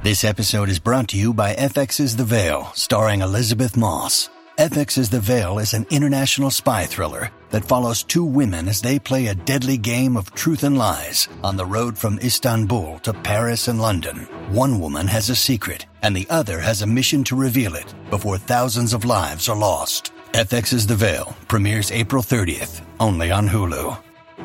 This episode is brought to you by FX's The Veil, starring Elizabeth Moss. FX's The Veil is an international spy thriller that follows two women as they play a deadly game of truth and lies on the road from Istanbul to Paris and London. One woman has a secret, and the other has a mission to reveal it before thousands of lives are lost. FX's The Veil premieres April 30th, only on Hulu.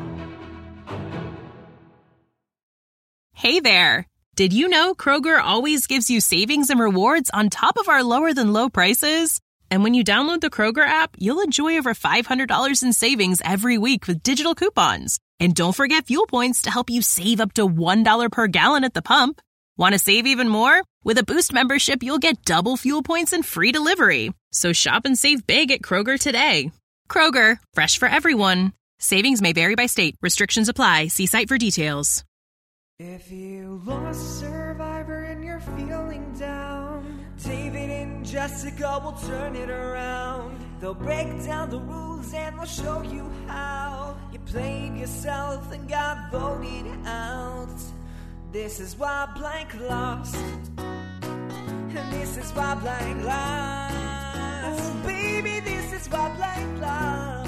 Hey there! Did you know Kroger always gives you savings and rewards on top of our lower-than-low prices? And when you download the Kroger app, you'll enjoy over $500 in savings every week with digital coupons. And don't forget fuel points to help you save up to $1 per gallon at the pump. Want to save even more? With a Boost membership, you'll get double fuel points and free delivery. So shop and save big at Kroger today. Kroger, fresh for everyone. Savings may vary by state. Restrictions apply. See site for details. If you lost Survivor and you're feeling down, David and Jessica will turn it around. They'll break down the rules and they'll show you how you played yourself and got voted out. This is why blank lost, and this is why blank lost. Oh, baby, this is why blank lost.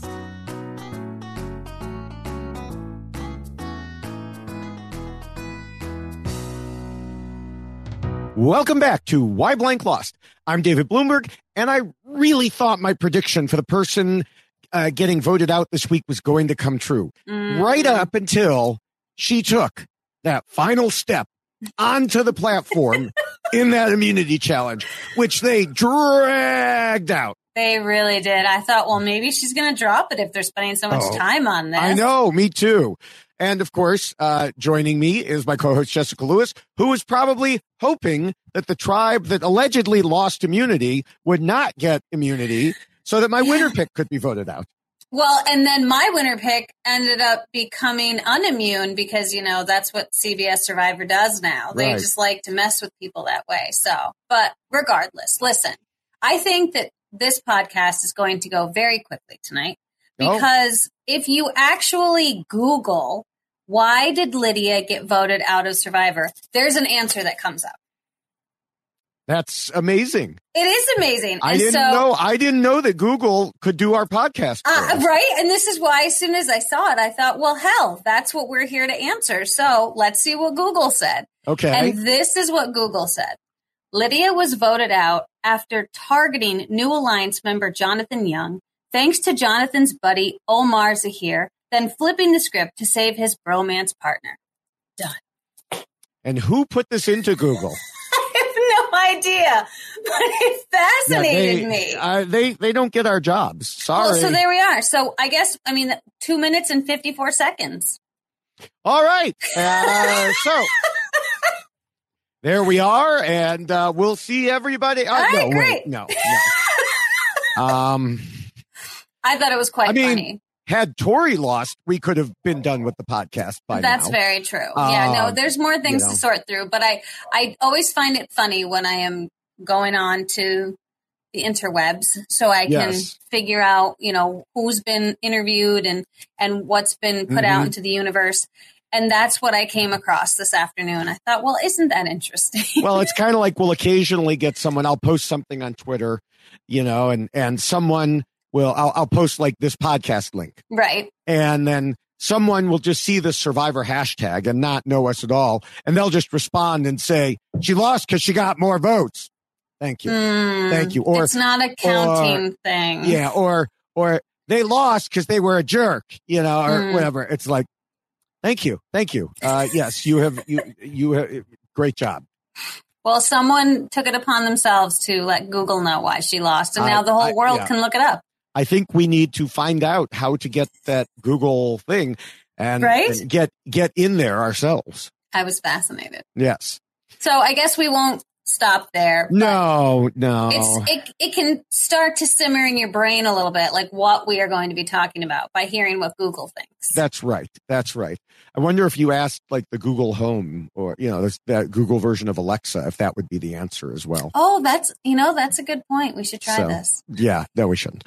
Welcome back to Why Blank Lost. I'm David Bloomberg, and I really thought my prediction for the person getting voted out this week was going to come true. Right up until she took that final step onto the platform in that immunity challenge, which they dragged out. They really did. I thought, well, maybe she's going to drop it if they're spending so much time on this. I know, me too. And of course, joining me is my co-host Jessica Lewis, who was probably hoping that the tribe that allegedly lost immunity would not get immunity so that my winner pick could be voted out. Well, and then my winner pick ended up becoming unimmune because, you know, that's what CBS Survivor does now. They just like to mess with people that way. So, but regardless, listen, I think that this podcast is going to go very quickly tonight because if you actually Google why did Lydia get voted out of Survivor, there's an answer that comes up. That's amazing. It is amazing. I didn't know that Google could do our podcast. Right. And this is why as soon as I saw it, I thought, well, hell, that's what we're here to answer. So let's see what Google said. Okay. And this is what Google said. Lydia was voted out after targeting New Alliance member Jonathan Young, thanks to Jonathan's buddy Omar Zahir, then flipping the script to save his bromance partner. Done. And who put this into Google? I have no idea, but it fascinated me. They don't get our jobs. Sorry. Well, so there we are. So I guess, 2 minutes and 54 seconds. All right. So there we are, and we'll see everybody. All right, no, great. Wait, no. I thought it was quite funny. Had Tori lost, we could have been done with the podcast by That's now. very true. There's more things to sort through, but I always find it funny when I am going on to the interwebs so I can figure out, who's been interviewed and what's been put out into the universe. And that's what I came across this afternoon. I thought, well, isn't that interesting? Well, it's kind of like we'll occasionally get someone, I'll post something on Twitter, and someone I'll post like this podcast link. Right. And then someone will just see the Survivor hashtag and not know us at all. And they'll just respond and say, she lost because she got more votes. Thank you. Thank you. Or it's not a counting thing. Yeah. Or they lost because they were a jerk, or whatever. It's like, thank you. Thank you. Yes, you have great job. Well, someone took it upon themselves to let Google know why she lost. And now the whole world can look it up. I think we need to find out how to get that Google thing and get in there ourselves. I was fascinated. Yes. So I guess we won't stop there. No. It can start to simmer in your brain a little bit, like what we are going to be talking about by hearing what Google thinks. That's right. I wonder if you asked like the Google Home or, that Google version of Alexa, if that would be the answer as well. Oh, that's a good point. We should try this. Yeah, no, we shouldn't.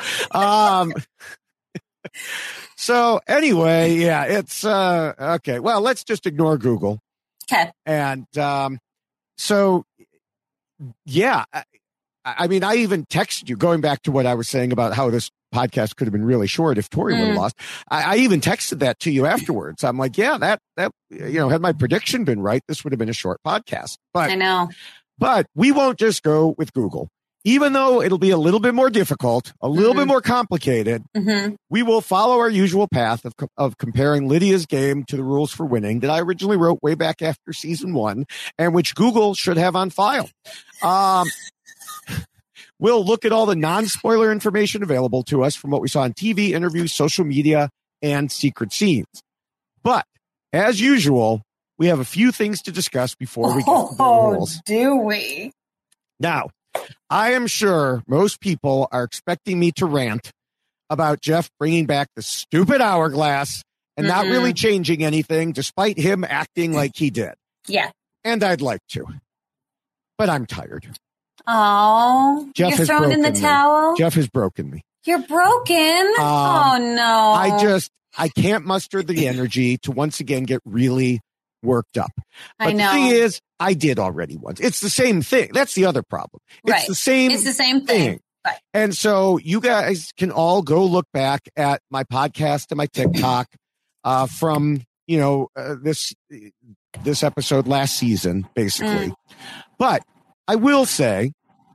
So anyway, it's okay. Well, let's just ignore Google. Okay. And So, yeah, I mean, I even texted you, going back to what I was saying about how this podcast could have been really short if Tori would have lost. I even texted that to you afterwards. I'm like, yeah, that had my prediction been right, this would have been a short podcast. But I know. But we won't just go with Google. Even though it'll be a little bit more difficult, a little bit more complicated, we will follow our usual path of comparing Lydia's game to the rules for winning that I originally wrote way back after season 1 and which Google should have on file. We'll look at all the non-spoiler information available to us from what we saw on TV, interviews, social media, and secret scenes. But as usual, we have a few things to discuss before we get to the rules. Do we? Now, I am sure most people are expecting me to rant about Jeff bringing back the stupid hourglass and not really changing anything, despite him acting like he did. Yeah. And I'd like to. But I'm tired. Oh, you're thrown in the towel? Jeff has broken me. You're broken? Oh, no. I can't muster the energy to once again get really worked up. But I know. The thing is, I did already once. It's the same thing. That's the other problem. It's the same thing. Right. And so you guys can all go look back at my podcast and my TikTok from, this episode last season, basically. But I will say,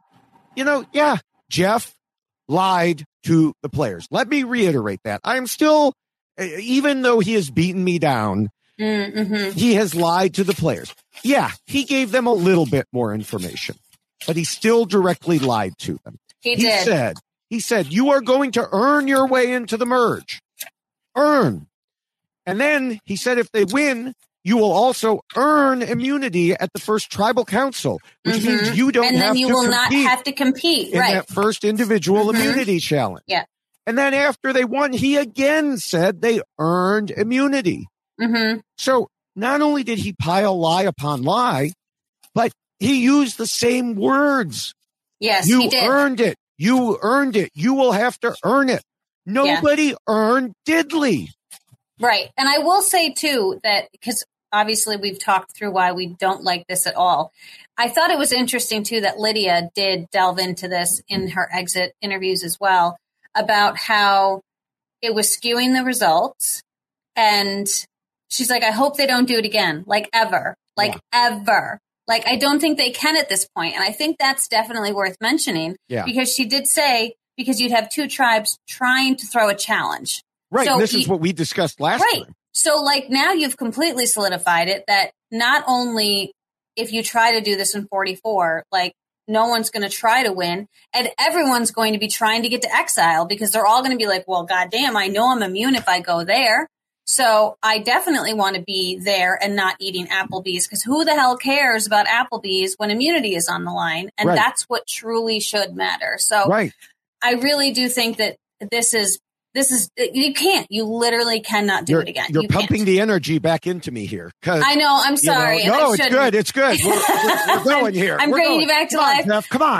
Jeff lied to the players. Let me reiterate that. I'm still, even though he has beaten me down, he has lied to the players. Yeah, he gave them a little bit more information, but he still directly lied to them. He said, you are going to earn your way into the merge. Earn. And then he said, if they win, you will also earn immunity at the first tribal council, which means you don't have to compete. And then you will not have to compete in that first individual immunity challenge. Yeah. And then after they won, he again said they earned immunity. So not only did he pile lie upon lie, but he used the same words. Yes, he did. You earned it. You earned it. You will have to earn it. Nobody earned diddly. Right. And I will say, too, that because obviously we've talked through why we don't like this at all. I thought it was interesting, too, that Lydia did delve into this in her exit interviews as well about how it was skewing the results. And she's like, I hope they don't do it again, like ever, ever. Like, I don't think they can at this point. And I think that's definitely worth mentioning because she did say, because you'd have two tribes trying to throw a challenge. Right. So this is what we discussed last time. So now you've completely solidified it that not only if you try to do this in 44, no one's going to try to win and everyone's going to be trying to get to exile because they're all going to be like, well, goddamn, I know I'm immune if I go there. So I definitely want to be there and not eating Applebee's because who the hell cares about Applebee's when immunity is on the line? And that's what truly should matter. So I really do think that this is, you literally cannot do it again. You're pumping the energy back into me here. I know, I'm sorry. No, it's good. It's good. We're going here. I'm bringing you back to life. Jeff, come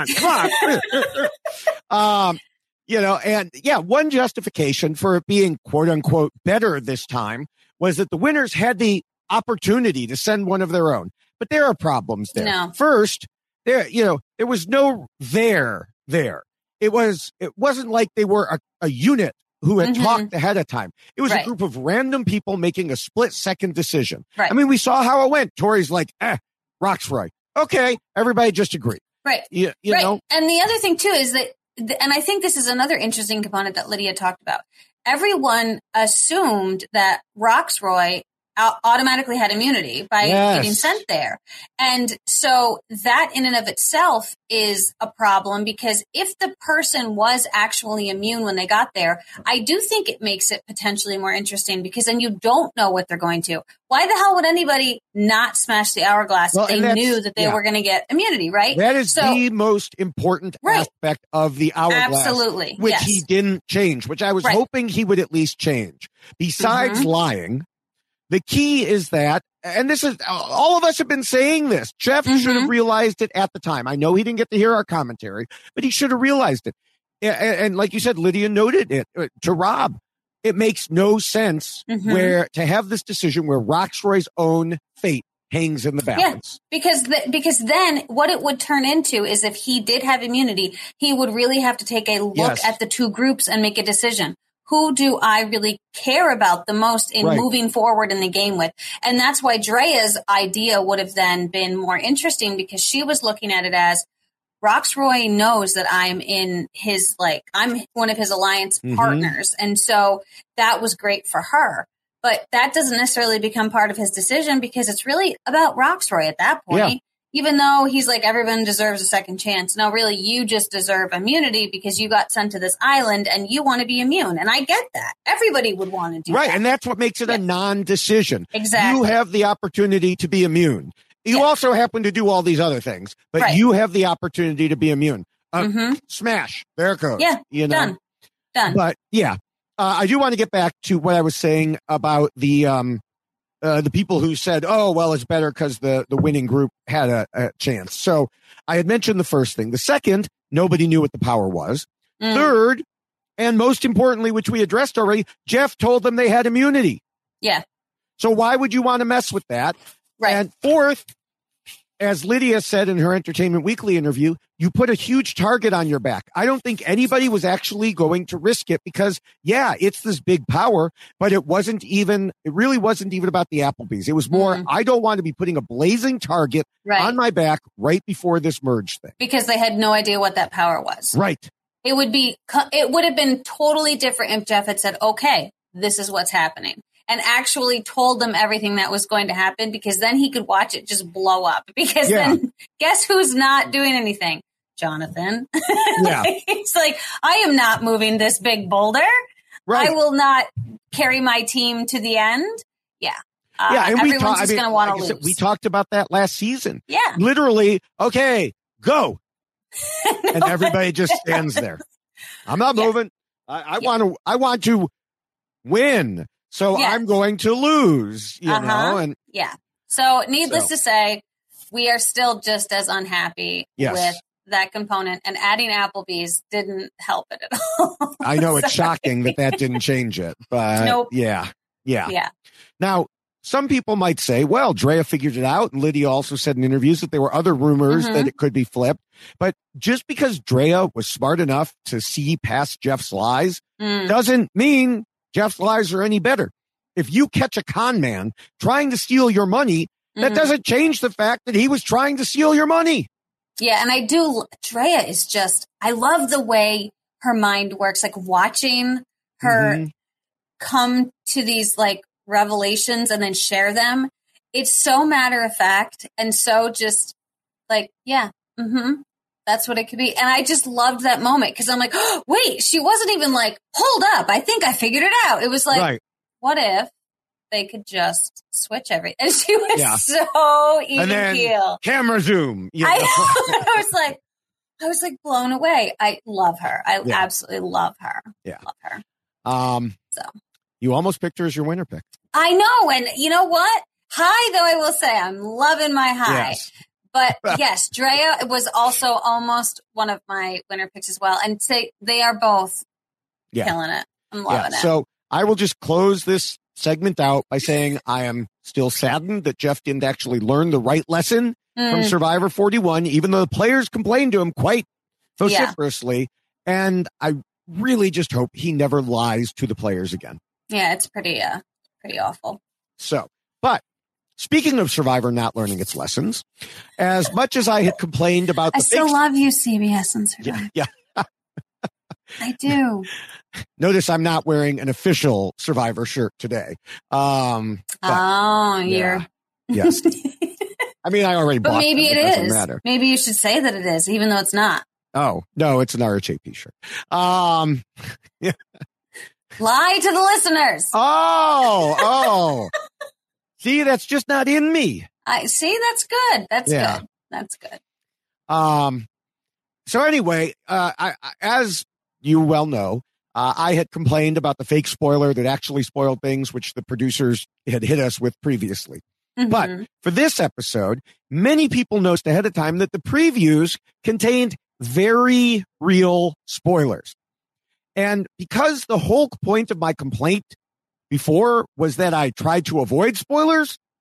on. One justification for it being quote unquote better this time was that the winners had the opportunity to send one of their own. But there are problems there. No. First, there was no there. It wasn't like they were a unit who had talked ahead of time. It was a group of random people making a split-second decision. Right. I mean, we saw how it went. Tori's like, Roxroy. Okay, everybody just agreed. Right. You know? And the other thing, too, is that, and I think this is another interesting component that Lydia talked about. Everyone assumed that Roxroy automatically had immunity by getting sent there. And so that in and of itself is a problem because if the person was actually immune when they got there, I do think it makes it potentially more interesting because then you don't know what they're going to. Why the hell would anybody not smash the hourglass if they knew that they were going to get immunity, right? That is the most important aspect of the hourglass. Absolutely. Which he didn't change, which I was hoping he would at least change. Besides lying, the key is that, and this is, all of us have been saying this. Jeff should have realized it at the time. I know he didn't get to hear our commentary, but he should have realized it. And like you said, Lydia noted it to Rob. It makes no sense where to have this decision where Roxroy's own fate hangs in the balance. Yeah, because then what it would turn into is if he did have immunity, he would really have to take a look at the two groups and make a decision. Who do I really care about the most in moving forward in the game with? And that's why Drea's idea would have then been more interesting, because she was looking at it as Roxroy knows that I'm in his, I'm one of his alliance partners. And so that was great for her. But that doesn't necessarily become part of his decision, because it's really about Roxroy at that point. Yeah. Even though he's like, everyone deserves a second chance. No, really, you just deserve immunity because you got sent to this island and you want to be immune. And I get that. Everybody would want to do that. Right. And that's what makes it a non-decision. Exactly. You have the opportunity to be immune. You also happen to do all these other things, but you have the opportunity to be immune. Smash. There it goes. Yeah. You know? Done. But I do want to get back to what I was saying about the people who said, oh, well, it's better because the winning group had a chance. So I had mentioned the first thing. The second, nobody knew what the power was. Third, and most importantly, which we addressed already, Jeff told them they had immunity. Yeah. So why would you want to mess with that? Right. And fourth, as Lydia said in her Entertainment Weekly interview, you put a huge target on your back. I don't think anybody was actually going to risk it because, it's this big power, but it really wasn't even about the Applebee's. It was more, I don't want to be putting a blazing target on my back right before this merge thing. Because they had no idea what that power was. Right. It would have been totally different if Jeff had said, okay, this is what's happening, and actually told them everything that was going to happen, because then he could watch it just blow up. Because then guess who's not doing anything? Jonathan. Yeah. It's like, I am not moving this big boulder. Right. I will not carry my team to the end. Yeah. And everyone's just going to want to lose. We talked about that last season. Yeah. Literally, okay, go. And everybody just stands there. I'm not moving. I want to win. So I'm going to lose, you know? And So needless to say, we are still just as unhappy with that component, and adding Applebee's didn't help it at all. I know it's shocking that didn't change it, but yeah. Now, some people might say, well, Drea figured it out. And Lydia also said in interviews that there were other rumors that it could be flipped. But just because Drea was smart enough to see past Jeff's lies doesn't mean Jeff's lies are any better. If you catch a con man trying to steal your money, that doesn't change the fact that he was trying to steal your money. Yeah, and Drea is just, I love the way her mind works, like watching her come to these revelations and then share them. It's so matter of fact and so just that's what it could be. And I just loved that moment, because I'm like, oh, wait, she wasn't even like, hold up, I think I figured it out. It was like, what if they could just switch everything? And she was so even and then keel. Camera zoom. You know? I was like blown away. I love her. I absolutely love her. Yeah. Love her. So you almost picked her as your winner pick. I know. And you know what? High, though, I will say, I'm loving my high. Yes. But yes, Drea was also almost one of my winner picks as well. And they are both killing it. I'm loving it. So I will just close this segment out by saying I am still saddened that Jeff didn't actually learn the right lesson from Survivor 41, even though the players complained to him quite vociferously. And I really just hope he never lies to the players again. Yeah, it's pretty awful. So, but speaking of Survivor not learning its lessons, as much as I had complained about I still love you, CBS and Survivor. Yeah. I do. Notice I'm not wearing an official Survivor shirt today. You're... Yes. I mean, I already bought it. But maybe it is. Matter. Maybe you should say that it is, even though it's not. Oh, no, it's an RHAP shirt. Yeah. Lie to the listeners. Oh. See, that's just not in me. That's good. That's good. So anyway, as you well know, I had complained about the fake spoiler that actually spoiled things, which the producers had hit us with previously. But for this episode, many people noticed ahead of time that the previews contained very real spoilers. And because the whole point of my complaint before was that I tried to avoid spoilers,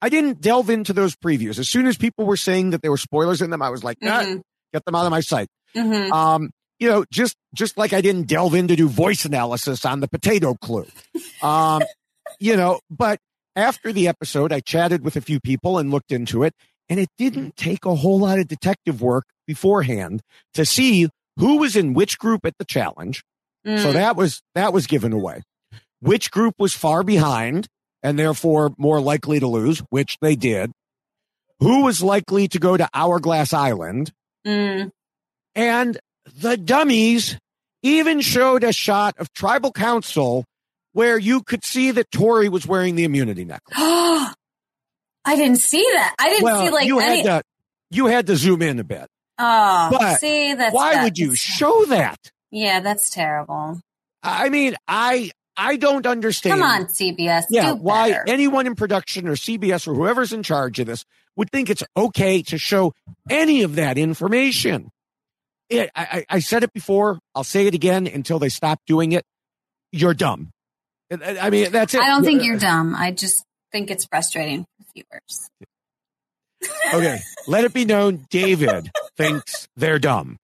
I didn't delve into those previews. As soon as people were saying that there were spoilers in them, I was like, get them out of my sight. You know, just like I didn't delve in to do voice analysis on the potato clue. You know, but after the episode, I chatted with a few people and looked into it, and it didn't take a whole lot of detective work beforehand to see who was in which group at the challenge. So that was given away. Which group was far behind and therefore more likely to lose, which they did. Who was likely to go to Hourglass Island. And the dummies even showed a shot of Tribal Council where you could see that Tori was wearing the immunity necklace. I didn't see that. I didn't see like you had to zoom in a bit. Oh, but see, why would you show that? Yeah, that's terrible. I mean, I don't understand. Come on, CBS. Yeah, do why better. anyone in production or CBS or whoever's in charge of this would think it's okay to show any of that information. I said it before. I'll say it again until they stop doing it. You're dumb. I mean, that's it. I don't think you're dumb. I just think it's frustrating for viewers. Okay, let it be known David thinks they're dumb.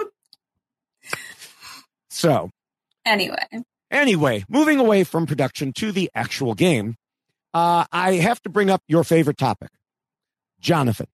So, anyway, moving away from production to the actual game, I have to bring up your favorite topic, Jonathan.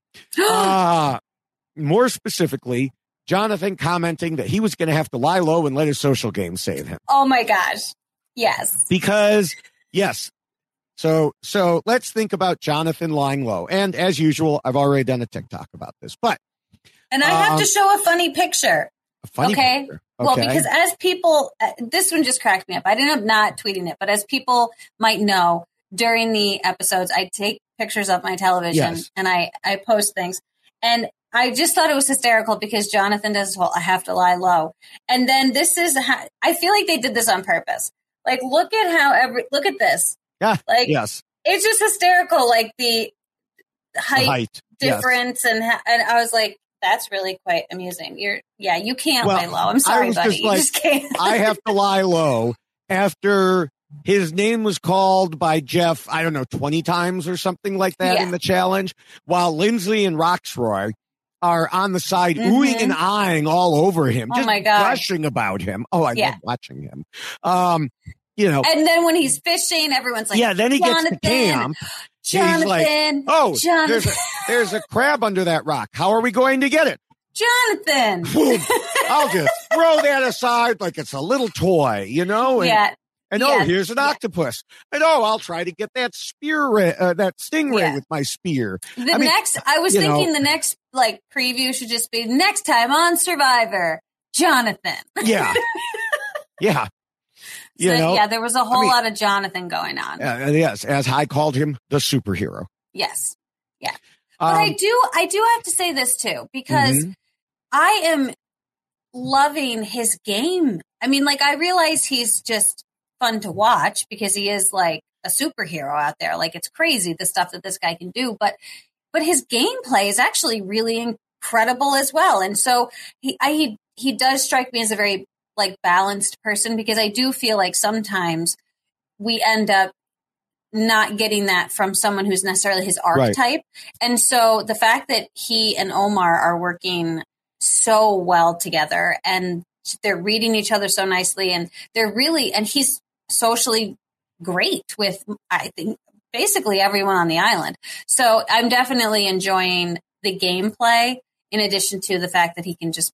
More specifically, Jonathan commenting that he was going to have to lie low and let his social game save him. Oh my gosh. Yes. Because, yes. So let's think about Jonathan lying low. And as usual, I've already done a TikTok about this, and I have to show a funny picture. Picture. Well, because as people, this one just cracked me up. I ended up not tweeting it, but as people might know, during the episodes, I take pictures of my television and I post things. And I just thought it was hysterical because Jonathan does, well, I have to lie low. And then I feel like they did this on purpose. Like, look at this. Yeah. Like, yes. It's just hysterical. Like the height difference. Yes. And I was like, that's really quite amusing. You can't lay low. I'm sorry, buddy. You just can't. I have to lie low after his name was called by Jeff, I don't know, 20 times or something like that in the challenge, while Lindsay and Roxroy are on the side oohing and eyeing all over him, just gushing about him. Oh, I love watching him. You know. And then when he's fishing, everyone's like, then he gets to camp. Jonathan, he's like, oh, Jonathan. There's a crab under that rock. How are we going to get it? Jonathan. I'll just throw that aside like it's a little toy, you know? And here's an octopus. And I'll try to get that that stingray with my spear. I was thinking the next like preview should just be next time on Survivor, Jonathan. Yeah. Yeah. There was a whole lot of Jonathan going on. Yes, as I called him, the superhero. Yes. Yeah. But I do have to say this too, because I am loving his game. I mean, like, I realize he's just fun to watch because he is like a superhero out there. Like, it's crazy the stuff that this guy can do, but his gameplay is actually really incredible as well. And so he does strike me as a very like balanced person, because I do feel like sometimes we end up not getting that from someone who's necessarily his archetype. Right. And so the fact that he and Omar are working so well together and they're reading each other so nicely, and and he's socially great with, I think, basically everyone on the island. So I'm definitely enjoying the gameplay, in addition to the fact that he can just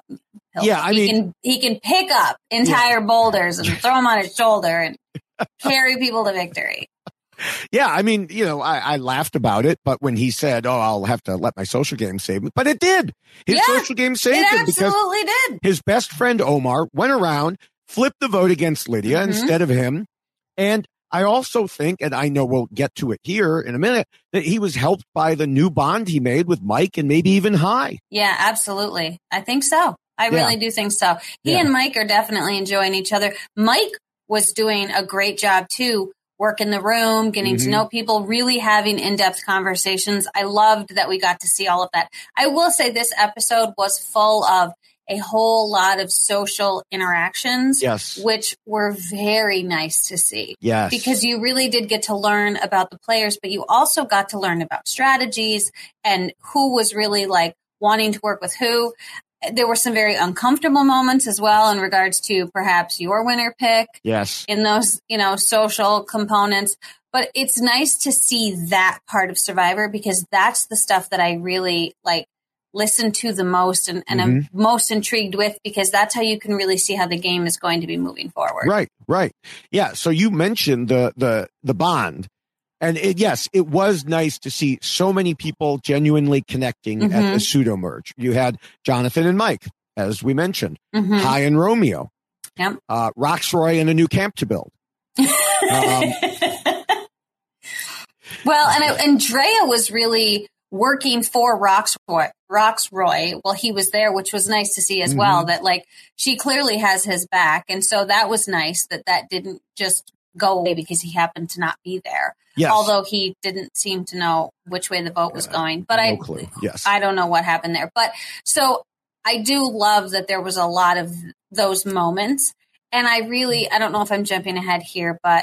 he can pick up entire boulders and throw them on his shoulder and carry people to victory. Yeah, I mean, I laughed about it, but when he said, "Oh, I'll have to let my social game save me," but it did. His social game saved him because absolutely did. His best friend Omar went around, flipped the vote against Lydia instead of him, and I also think, and I know we'll get to it here in a minute, that he was helped by the new bond he made with Mike and maybe even Hai. Yeah, absolutely. I think so. I really do think so. He and Mike are definitely enjoying each other. Mike was doing a great job too, working the room, getting to know people, really having in-depth conversations. I loved that we got to see all of that. I will say this episode was full of a whole lot of social interactions, yes, which were very nice to see. Yes. Because you really did get to learn about the players, but you also got to learn about strategies and who was really like wanting to work with who. There were some very uncomfortable moments as well in regards to perhaps your winner pick. Yes. In those, social components. But it's nice to see that part of Survivor because that's the stuff that I really listen to the most and I'm most intrigued with because that's how you can really see how the game is going to be moving forward. Right. Yeah. So you mentioned the bond. And it was nice to see so many people genuinely connecting at the pseudo merge. You had Jonathan and Mike, as we mentioned, Hai and Romeo, Roxroy and a new camp to build. Well, and Drea was really working for Roxroy while he was there, which was nice to see as well. That she clearly has his back, and so that was nice that didn't just go away because he happened to not be there. Yes. Although he didn't seem to know which way the vote was going. But no clue. Yes. I don't know what happened there. But so I do love that there was a lot of those moments. And I don't know if I'm jumping ahead here, but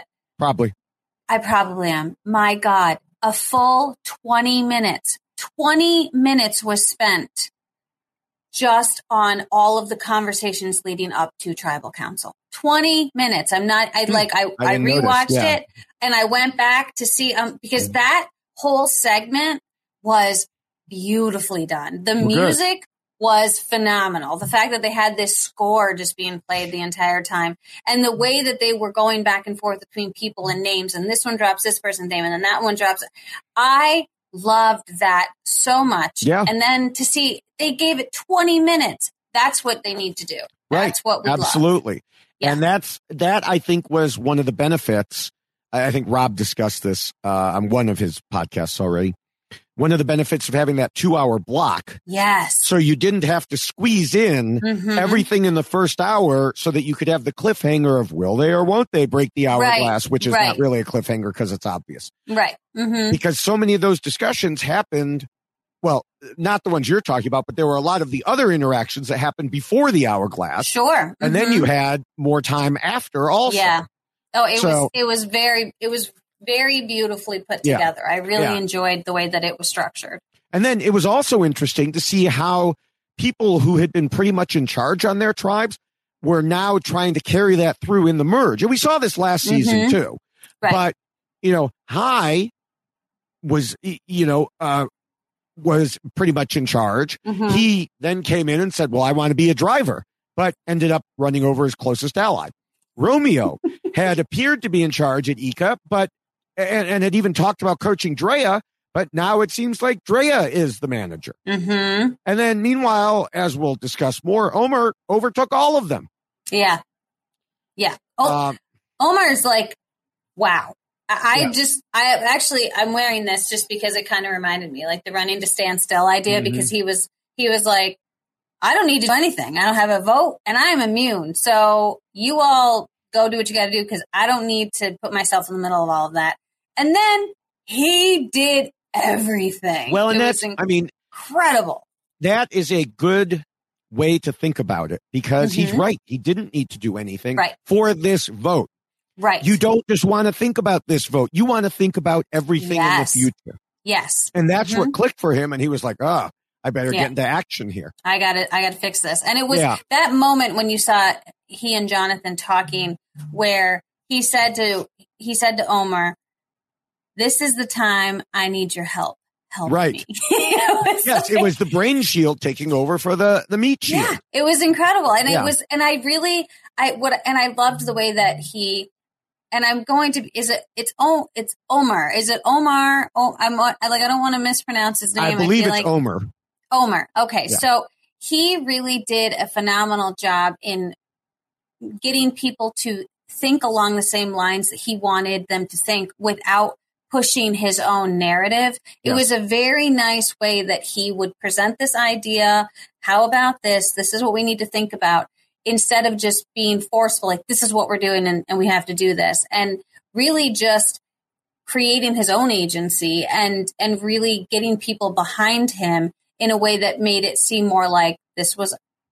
I probably am. My God, a full 20 minutes. 20 minutes was spent just on all of the conversations leading up to Tribal Council. 20 minutes. I rewatched it and I went back to see, because that whole segment was beautifully done. The music was phenomenal. The fact that they had this score just being played the entire time and the way that they were going back and forth between people and names and this one drops this person's name and then that one drops. I loved that so much. Yeah. And then to see they gave it 20 minutes. That's what they need to do. That's what we absolutely. Love. Yeah. And that I think was one of the benefits. I think Rob discussed this on one of his podcasts already. One of the benefits of having that 2-hour block. Yes. So you didn't have to squeeze in everything in the first hour so that you could have the cliffhanger of will they or won't they break the hourglass, which is not really a cliffhanger because it's obvious. Right. Because so many of those discussions happened, well, not the ones you're talking about, but there were a lot of the other interactions that happened before the hourglass. Sure. And then you had more time after also. Yeah. Oh, it was very beautifully put together. I really enjoyed the way that it was structured. And then it was also interesting to see how people who had been pretty much in charge on their tribes were now trying to carry that through in the merge. And we saw this last season too. Right. But, Hai was, was pretty much in charge. He then came in and said, well, I want to be a driver, but ended up running over his closest ally. Romeo had appeared to be in charge at Ika, but and had even talked about coaching Drea, but now it seems like Drea is the manager. And then meanwhile, as we'll discuss more, Omar overtook all of them. Yeah. Omar's like, wow. I'm wearing this just because it kind of reminded me, like the running to stand still idea, because he was like, I don't need to do anything. I don't have a vote and I'm immune. So you all go do what you got to do because I don't need to put myself in the middle of all of that. And then he did everything. Well, and that's incredible. That is a good way to think about it because he's right. He didn't need to do anything for this vote. Right. You don't just want to think about this vote. You want to think about everything in the future. Yes. And that's what clicked for him. And he was like, I better get into action here. I got to fix this. And it was that moment when you saw he and Jonathan talking where he said to Omar, this is the time I need your help. Help me. It was the brain shield taking over for the meat shield. Yeah, it was incredible. And it was, and I loved the way that he, and I'm going to, it's Omar. Is it Omar? Oh, I don't want to mispronounce his name. I believe it's Omar. Omar. Okay. Yeah. So he really did a phenomenal job in getting people to think along the same lines that he wanted them to think without pushing his own narrative. It was a very nice way that he would present this idea. How about this? This is what we need to think about, instead of just being forceful, like this is what we're doing and we have to do this. And really just creating his own agency and really getting people behind him in a way that made it seem more like this was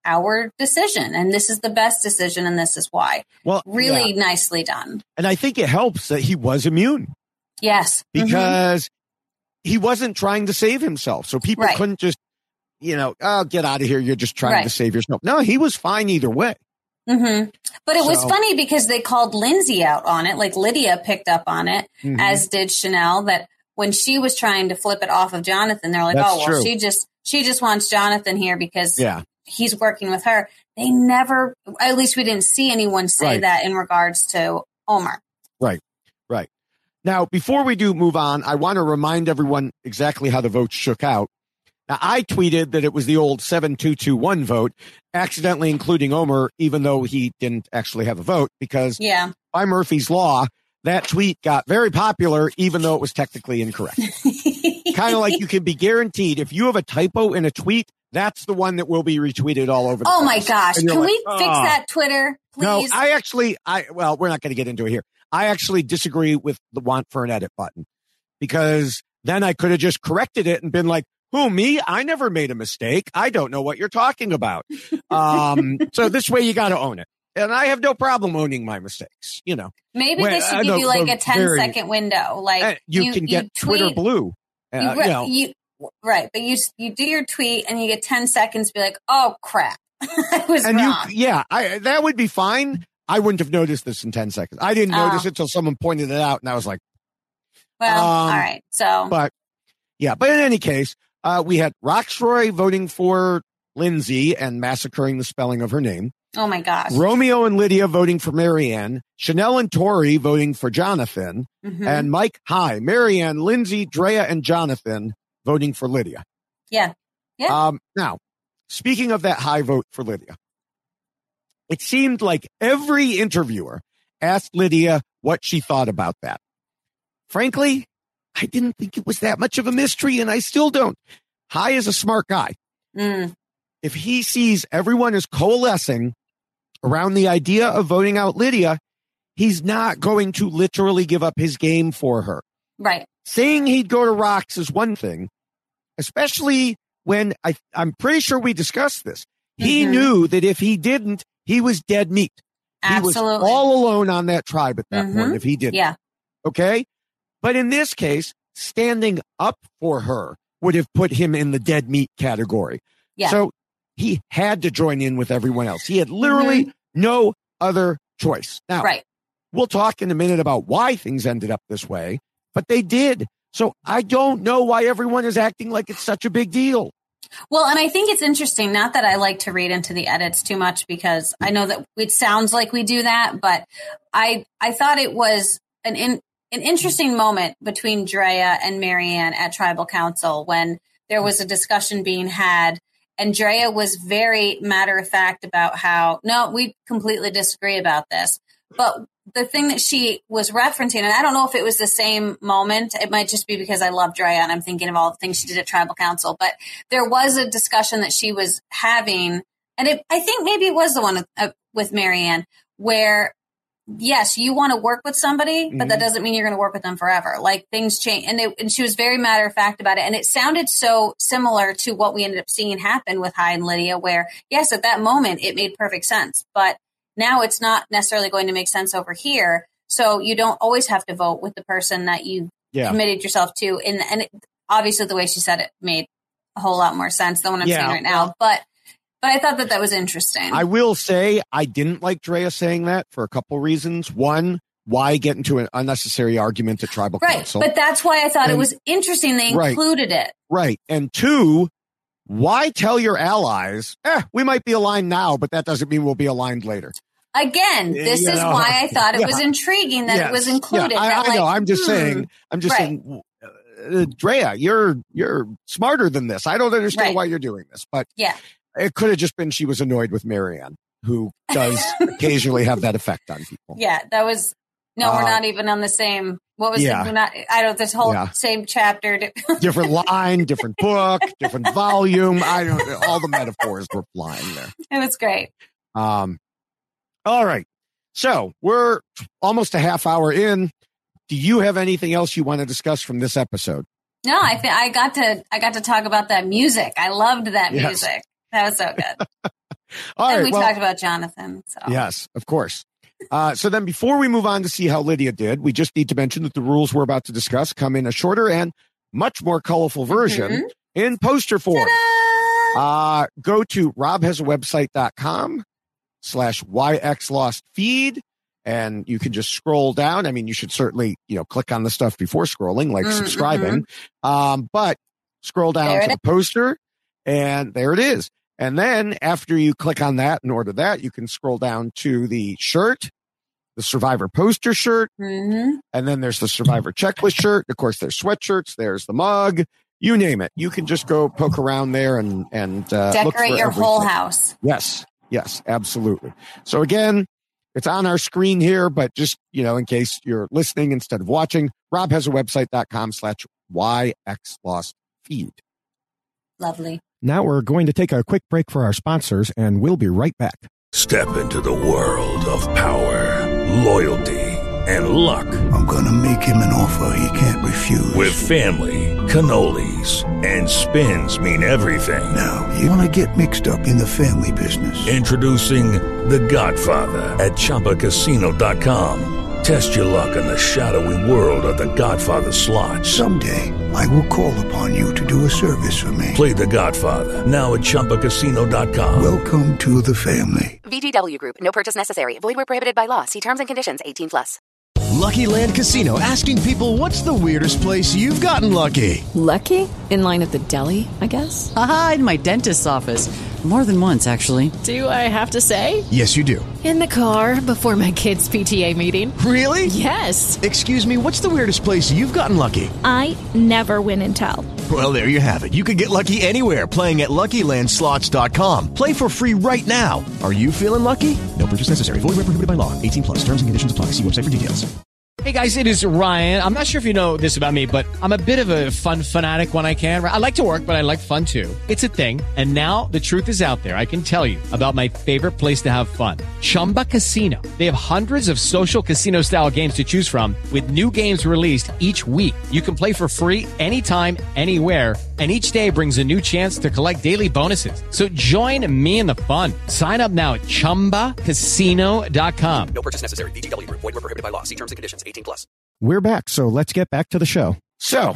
our decision, and this is the best decision, and this is why. Well, really nicely done. And I think it helps that he was immune. Yes. Because he wasn't trying to save himself. So people couldn't just, oh, get out of here. You're just trying to save yourself. No, he was fine either way. Mm-hmm. But it was funny because they called Lindsay out on it. Like Lydia picked up on it, as did Chanel, that when she was trying to flip it off of Jonathan, they're like, That's oh, well, true. she just wants Jonathan here because he's working with her. They never, at least we didn't see anyone say that in regards to Omar. Right. Now, before we do move on, I want to remind everyone exactly how the votes shook out. Now, I tweeted that it was the old 7-2-2-1 vote, accidentally including Omar, even though he didn't actually have a vote, because by Murphy's Law, that tweet got very popular, even though it was technically incorrect. Kind of like you can be guaranteed if you have a typo in a tweet, that's the one that will be retweeted all over the place. Oh my gosh. Can we fix that Twitter, please? No, well, we're not going to get into it here. I actually disagree with the want for an edit button, because then I could have just corrected it and been like, who, me? I never made a mistake. I don't know what you're talking about. So this way you got to own it. And I have no problem owning my mistakes, Maybe they should give you like a 10-second window. Like you can get Twitter blue. But you do your tweet and you get 10 seconds to be like, oh crap, I was wrong. That would be fine. I wouldn't have noticed this in 10 seconds. I didn't notice it until someone pointed it out, and I was like, well, all right. So, but in any case, we had Roxroy voting for Lindsay and massacring the spelling of her name. Oh my gosh. Romeo and Lydia voting for Marianne, Chanel and Tori voting for Jonathan, and Mike, Marianne, Lindsay, Drea, and Jonathan voting for Lydia. Yeah. Now, speaking of that high vote for Lydia, it seemed like every interviewer asked Lydia what she thought about that. Frankly, I didn't think it was that much of a mystery, and I still don't. Hai is a smart guy. If he sees everyone is coalescing around the idea of voting out Lydia, he's not going to literally give up his game for her. Right. Saying he'd go to Rox is one thing, especially when I'm pretty sure we discussed this. He knew that if he didn't, he was dead meat. Absolutely. He was all alone on that tribe at that point if he didn't. Yeah. Okay? But in this case, standing up for her would have put him in the dead meat category. Yeah. So he had to join in with everyone else. He had literally no other choice. Now, we'll talk in a minute about why things ended up this way, but they did. So I don't know why everyone is acting like it's such a big deal. Well, and I think it's interesting, not that I like to read into the edits too much, because I know that it sounds like we do that, but I thought it was an interesting moment between Drea and Marianne at Tribal Council when there was a discussion being had, and Drea was very matter of fact about how, no, we completely disagree about this. But the thing that she was referencing, and I don't know if it was the same moment, it might just be because I love Drea and I'm thinking of all the things she did at Tribal Council, but there was a discussion that she was having, and I think maybe it was the one with Marianne, where yes, you want to work with somebody, but that doesn't mean you're going to work with them forever. Like things change. And she was very matter of fact about it. And it sounded so similar to what we ended up seeing happen with Hai and Lydia, where yes, at that moment it made perfect sense, but now it's not necessarily going to make sense over here. So you don't always have to vote with the person that you committed yourself to. And obviously the way she said it made a whole lot more sense than what I'm saying right now. But I thought that was interesting. I will say I didn't like Drea saying that for a couple reasons. One, why get into an unnecessary argument at Tribal Council? But that's why I thought it was interesting they included it. Right. And two, why tell your allies, we might be aligned now, but that doesn't mean we'll be aligned later. Again, this is why I thought it was intriguing that it was included. I know. I'm just saying, Drea, you're smarter than this. I don't understand why you're doing this, but it could have just been she was annoyed with Marianne, who does occasionally have that effect on people. Yeah, that was, we're not even on the same, what was it? This whole same chapter. Different line, different book, different volume. All the metaphors were flying there. It was great. All right. So we're almost a half hour in. Do you have anything else you want to discuss from this episode? No, I got to talk about that music. I loved that music. That was so good. All and right, we talked about Jonathan. So. Yes, of course. So then before we move on to see how Lydia did, we just need to mention that the rules we're about to discuss come in a shorter and much more colorful version in poster form. Go to robhasawebsite.com/YXLostFeed, and you can just scroll down. I mean, you should certainly, click on the stuff before scrolling, like subscribing. But scroll down to the poster, and there it is. And then after you click on that and order that, you can scroll down to the shirt, the Survivor poster shirt. And then there's the Survivor checklist shirt. Of course, there's sweatshirts. There's the mug. You name it. You can just go poke around there and decorate your whole house. Yes, absolutely. So again, it's on our screen here, but just, in case you're listening instead of watching, robhasawebsite.com/YXLostFeed. Lovely. Now we're going to take a quick break for our sponsors, and we'll be right back. Step into the world of power, loyalty, and luck. I'm going to make him an offer he can't refuse. With family, cannolis, and spins mean everything. Now, you want to get mixed up in the family business. Introducing The Godfather at ChumbaCasino.com. Test your luck in the shadowy world of The Godfather slot. Someday, I will call upon you to do a service for me. Play The Godfather, now at ChumbaCasino.com. Welcome to the family. VGW Group. No purchase necessary. Void where prohibited by law. See terms and conditions. 18+. Lucky Land Casino, asking people, what's the weirdest place you've gotten lucky? Lucky? In line at the deli, I guess? Aha, in my dentist's office. More than once, actually. Do I have to say? Yes, you do. In the car before my kids' PTA meeting. Really? Yes. Excuse me, what's the weirdest place you've gotten lucky? I never win and tell. Well, there you have it. You can get lucky anywhere, playing at LuckyLandSlots.com. Play for free right now. Are you feeling lucky? No purchase necessary. Void where prohibited by law. 18+. Terms and conditions apply. See website for details. Hey guys, it is Ryan. I'm not sure if you know this about me, but I'm a bit of a fun fanatic when I can. I like to work, but I like fun too. It's a thing. And now the truth is out there. I can tell you about my favorite place to have fun. Chumba Casino. They have hundreds of social casino style games to choose from with new games released each week. You can play for free anytime, anywhere. And each day brings a new chance to collect daily bonuses. So join me in the fun. Sign up now at ChumbaCasino.com. No purchase necessary. VGW Group. Void where prohibited by law. See terms and conditions. 18+. We're back, so let's get back to the show. So,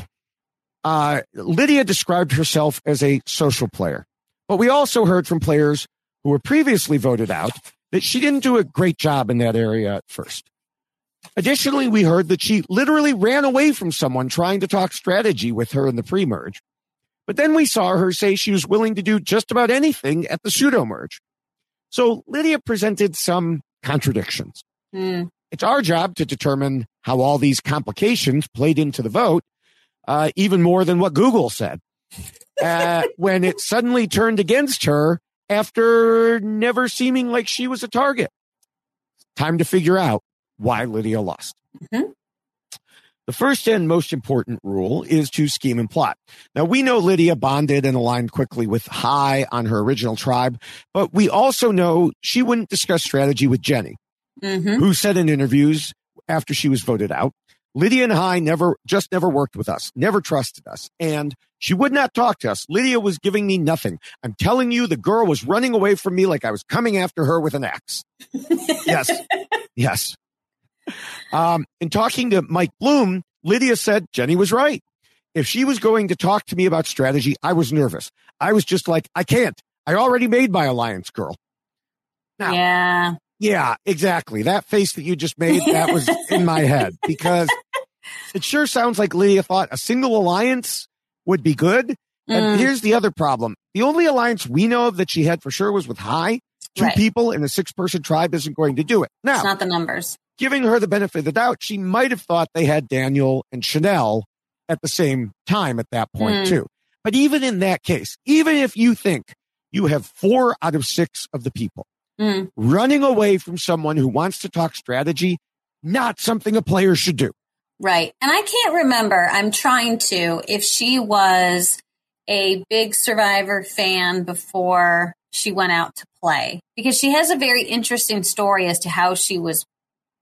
Lydia described herself as a social player, but we also heard from players who were previously voted out that she didn't do a great job in that area at first. Additionally, we heard that she literally ran away from someone trying to talk strategy with her in the pre-merge. But then we saw her say she was willing to do just about anything at the pseudo-merge. So Lydia presented some contradictions. It's our job to determine how all these complications played into the vote, even more than what Google said, when it suddenly turned against her after never seeming like she was a target. Time to figure out why Lydia lost. The first and most important rule is to scheme and plot. Now, we know Lydia bonded and aligned quickly with Hai on her original tribe, but we also know she wouldn't discuss strategy with Jenny, who said in interviews after she was voted out, Lydia and Hai never worked with us, never trusted us, and she would not talk to us. Lydia was giving me nothing. I'm telling you, the girl was running away from me like I was coming after her with an axe. Yes. In talking to Mike Bloom, Lydia said Jenny was right. If she was going to talk to me about strategy, I was nervous. I was just like, I can't. I already made my alliance, girl. Now, yeah, exactly. That face that you just made, that was in my head, because it sure sounds like Lydia thought a single alliance would be good. And here's the other problem. The only alliance we know of that she had for sure was with Hai. Two people in a 6-person tribe isn't going to do it. Now, it's not the numbers. Giving her the benefit of the doubt, she might have thought they had Daniel and Chanel at the same time at that point, too. But even in that case, even if you think you have 4 out of 6 of the people running away from someone who wants to talk strategy, not something a player should do. Right. And I can't remember, I'm trying to, if she was a big Survivor fan before she went out to play, because she has a very interesting story as to how she was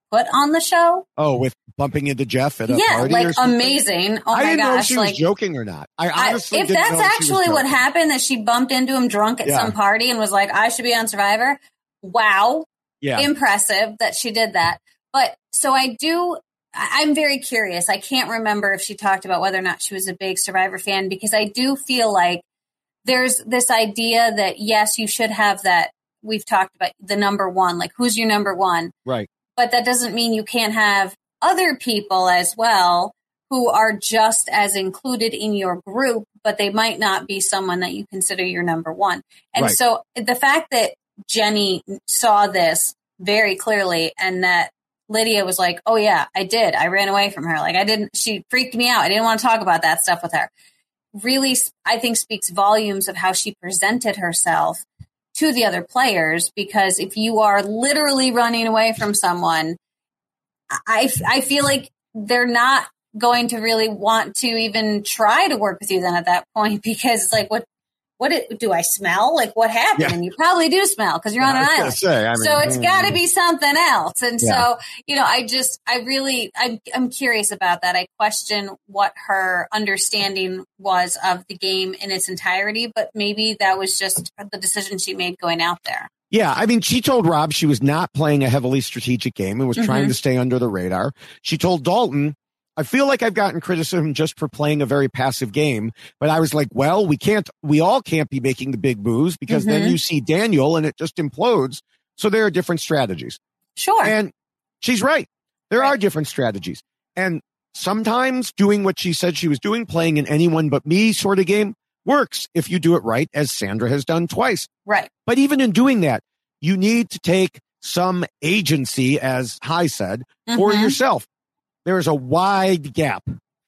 put on the show. Oh, with bumping into Jeff at a party? Like or something? amazing. Oh my gosh. I didn't know if she was joking or not. I honestly if didn't that's know if she was actually what joking. happened, that she bumped into him drunk at some party and was like, I should be on Survivor. Wow. Yeah. Impressive that she did that. But so I'm very curious. I can't remember if she talked about whether or not she was a big Survivor fan, because I do feel like there's this idea that, yes, you should have that. We've talked about the number one, like who's your number one? Right. But that doesn't mean you can't have other people as well who are just as included in your group, but they might not be someone that you consider your number one. And so the fact that Jenny saw this very clearly and that Lydia was like, oh yeah, I did. I ran away from her. Like she freaked me out. I didn't want to talk about that stuff with her. Really, I think speaks volumes of how she presented herself to the other players, because if you are literally running away from someone, I feel like they're not going to really want to even try to work with you then at that point, because it's like, what do I smell? Like what happened? Yeah. And you probably do smell because you're on an island. So it's got to be something else. And so, I'm curious about that. I question what her understanding was of the game in its entirety, but maybe that was just the decision she made going out there. Yeah, I mean, she told Rob she was not playing a heavily strategic game and was trying to stay under the radar. She told Dalton, I feel like I've gotten criticism just for playing a very passive game, but I was like, well, we all can't be making the big moves, because then you see Daniel and it just implodes. So there are different strategies. Sure. And she's right. There are different strategies. And sometimes doing what she said she was doing, playing an anyone but me sort of game, works if you do it right, as Sandra has done twice. Right. But even in doing that, you need to take some agency, as Hai said, for yourself. There is a wide gap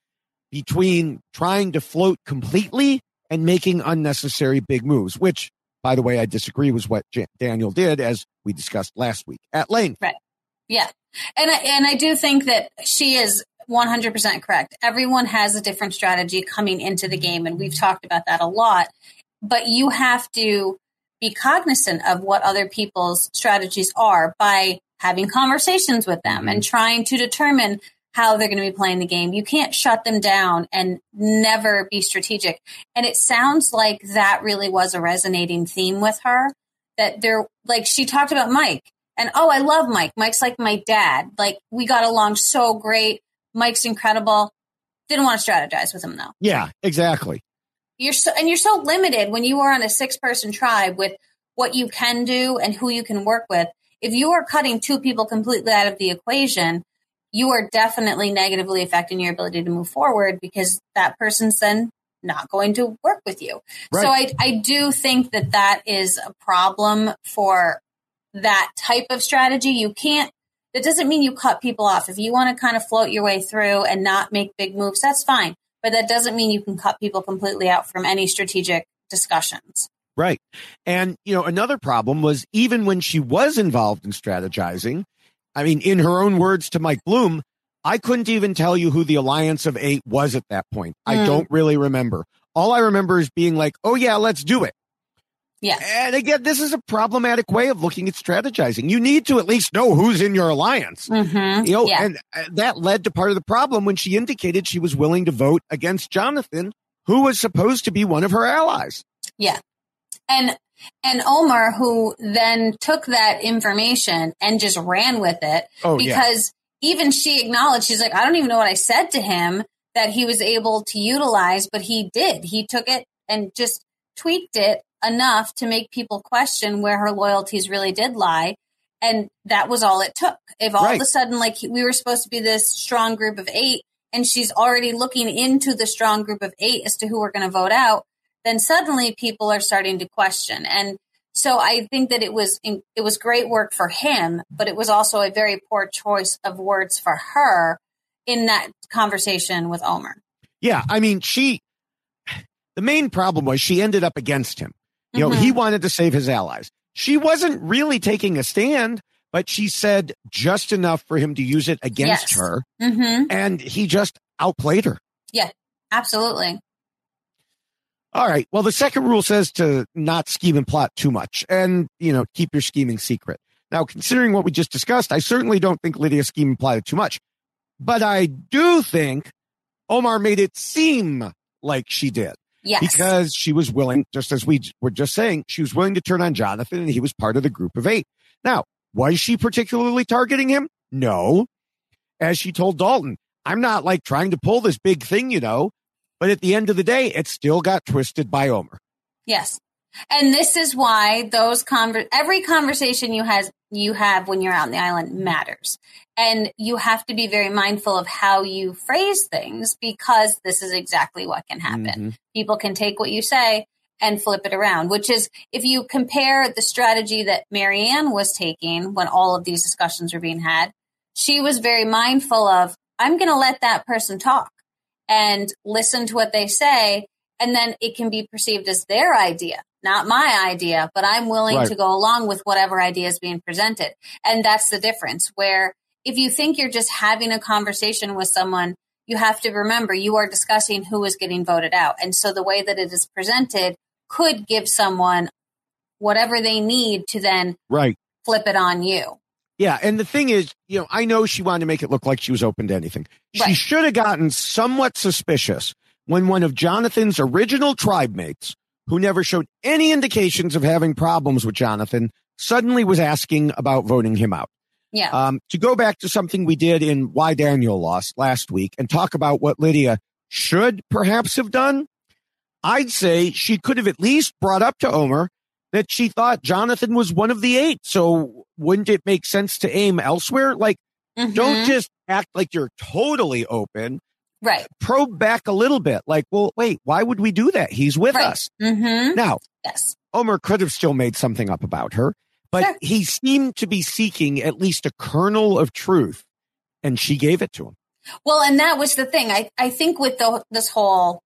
between trying to float completely and making unnecessary big moves, which, by the way, I disagree with what Daniel did, as we discussed last week at length. Right. Yeah. And I do think that she is 100% correct. Everyone has a different strategy coming into the game, and we've talked about that a lot. But you have to be cognizant of what other people's strategies are by having conversations with them and trying to determine how they're going to be playing the game. You can't shut them down and never be strategic. And it sounds like that really was a resonating theme with her, that she talked about Mike, and, oh, I love Mike. Mike's like my dad. Like, we got along so great. Mike's incredible. Didn't want to strategize with him though. Yeah, exactly. You're so limited when you are on a 6-person tribe with what you can do and who you can work with. If you are cutting 2 people completely out of the equation, you are definitely negatively affecting your ability to move forward, because that person's then not going to work with you. Right. So I do think that is a problem for that type of strategy. That doesn't mean you cut people off. If you want to kind of float your way through and not make big moves, that's fine. But that doesn't mean you can cut people completely out from any strategic discussions. Right. And, another problem was, even when she was involved in strategizing, I mean, in her own words to Mike Bloom, I couldn't even tell you who the Alliance of 8 was at that point. I don't really remember. All I remember is being like, oh, yeah, let's do it. Yeah. And again, this is a problematic way of looking at strategizing. You need to at least know who's in your alliance. And that led to part of the problem when she indicated she was willing to vote against Jonathan, who was supposed to be one of her allies. Yeah. And Omar, who then took that information and just ran with it, because even she acknowledged, she's like, I don't even know what I said to him that he was able to utilize, but he did. He took it and just tweaked it enough to make people question where her loyalties really did lie. And that was all it took. If all of a sudden, like, we were supposed to be this strong group of 8, and she's already looking into the strong group of 8 as to who we're going to vote out, then suddenly people are starting to question. And so I think that it was great work for him, but it was also a very poor choice of words for her in that conversation with Omar. Yeah, I mean, the main problem was she ended up against him. He wanted to save his allies. She wasn't really taking a stand, but she said just enough for him to use it against her. And he just outplayed her. Yeah, absolutely. All right. Well, the second rule says to not scheme and plot too much and, keep your scheming secret. Now, considering what we just discussed, I certainly don't think Lydia's scheme implied too much. But I do think Omar made it seem like she did. Yes. Because she was willing, just as we were just saying, she was willing to turn on Jonathan, and he was part of the group of 8. Now, was she particularly targeting him? No. As she told Dalton, I'm not like trying to pull this big thing, but at the end of the day, it still got twisted by Omar. Yes. And this is why every conversation you have when you're out on the island matters. And you have to be very mindful of how you phrase things, because this is exactly what can happen. Mm-hmm. People can take what you say and flip it around, which is, if you compare the strategy that Marianne was taking when all of these discussions were being had, she was very mindful of, I'm going to let that person talk and listen to what they say. And then it can be perceived as their idea, not my idea, but I'm willing to go along with whatever idea is being presented. And that's the difference, where if you think you're just having a conversation with someone, you have to remember you are discussing who is getting voted out. And so the way that it is presented could give someone whatever they need to then flip it on you. Yeah. And the thing is, I know she wanted to make it look like she was open to anything. She should have gotten somewhat suspicious when one of Jonathan's original tribe mates, who never showed any indications of having problems with Jonathan, suddenly was asking about voting him out. Yeah. To go back to something we did in Why Daniel Lost last week and talk about what Lydia should perhaps have done, I'd say she could have at least brought up to Omar that she thought Jonathan was one of the 8. So wouldn't it make sense to aim elsewhere? Like, don't just act like you're totally open. Right. Probe back a little bit. Like, well, wait, why would we do that? He's with us. Mm-hmm. Now, yes. Omar could have still made something up about her, but he seemed to be seeking at least a kernel of truth, and she gave it to him. Well, and that was the thing. I think with this whole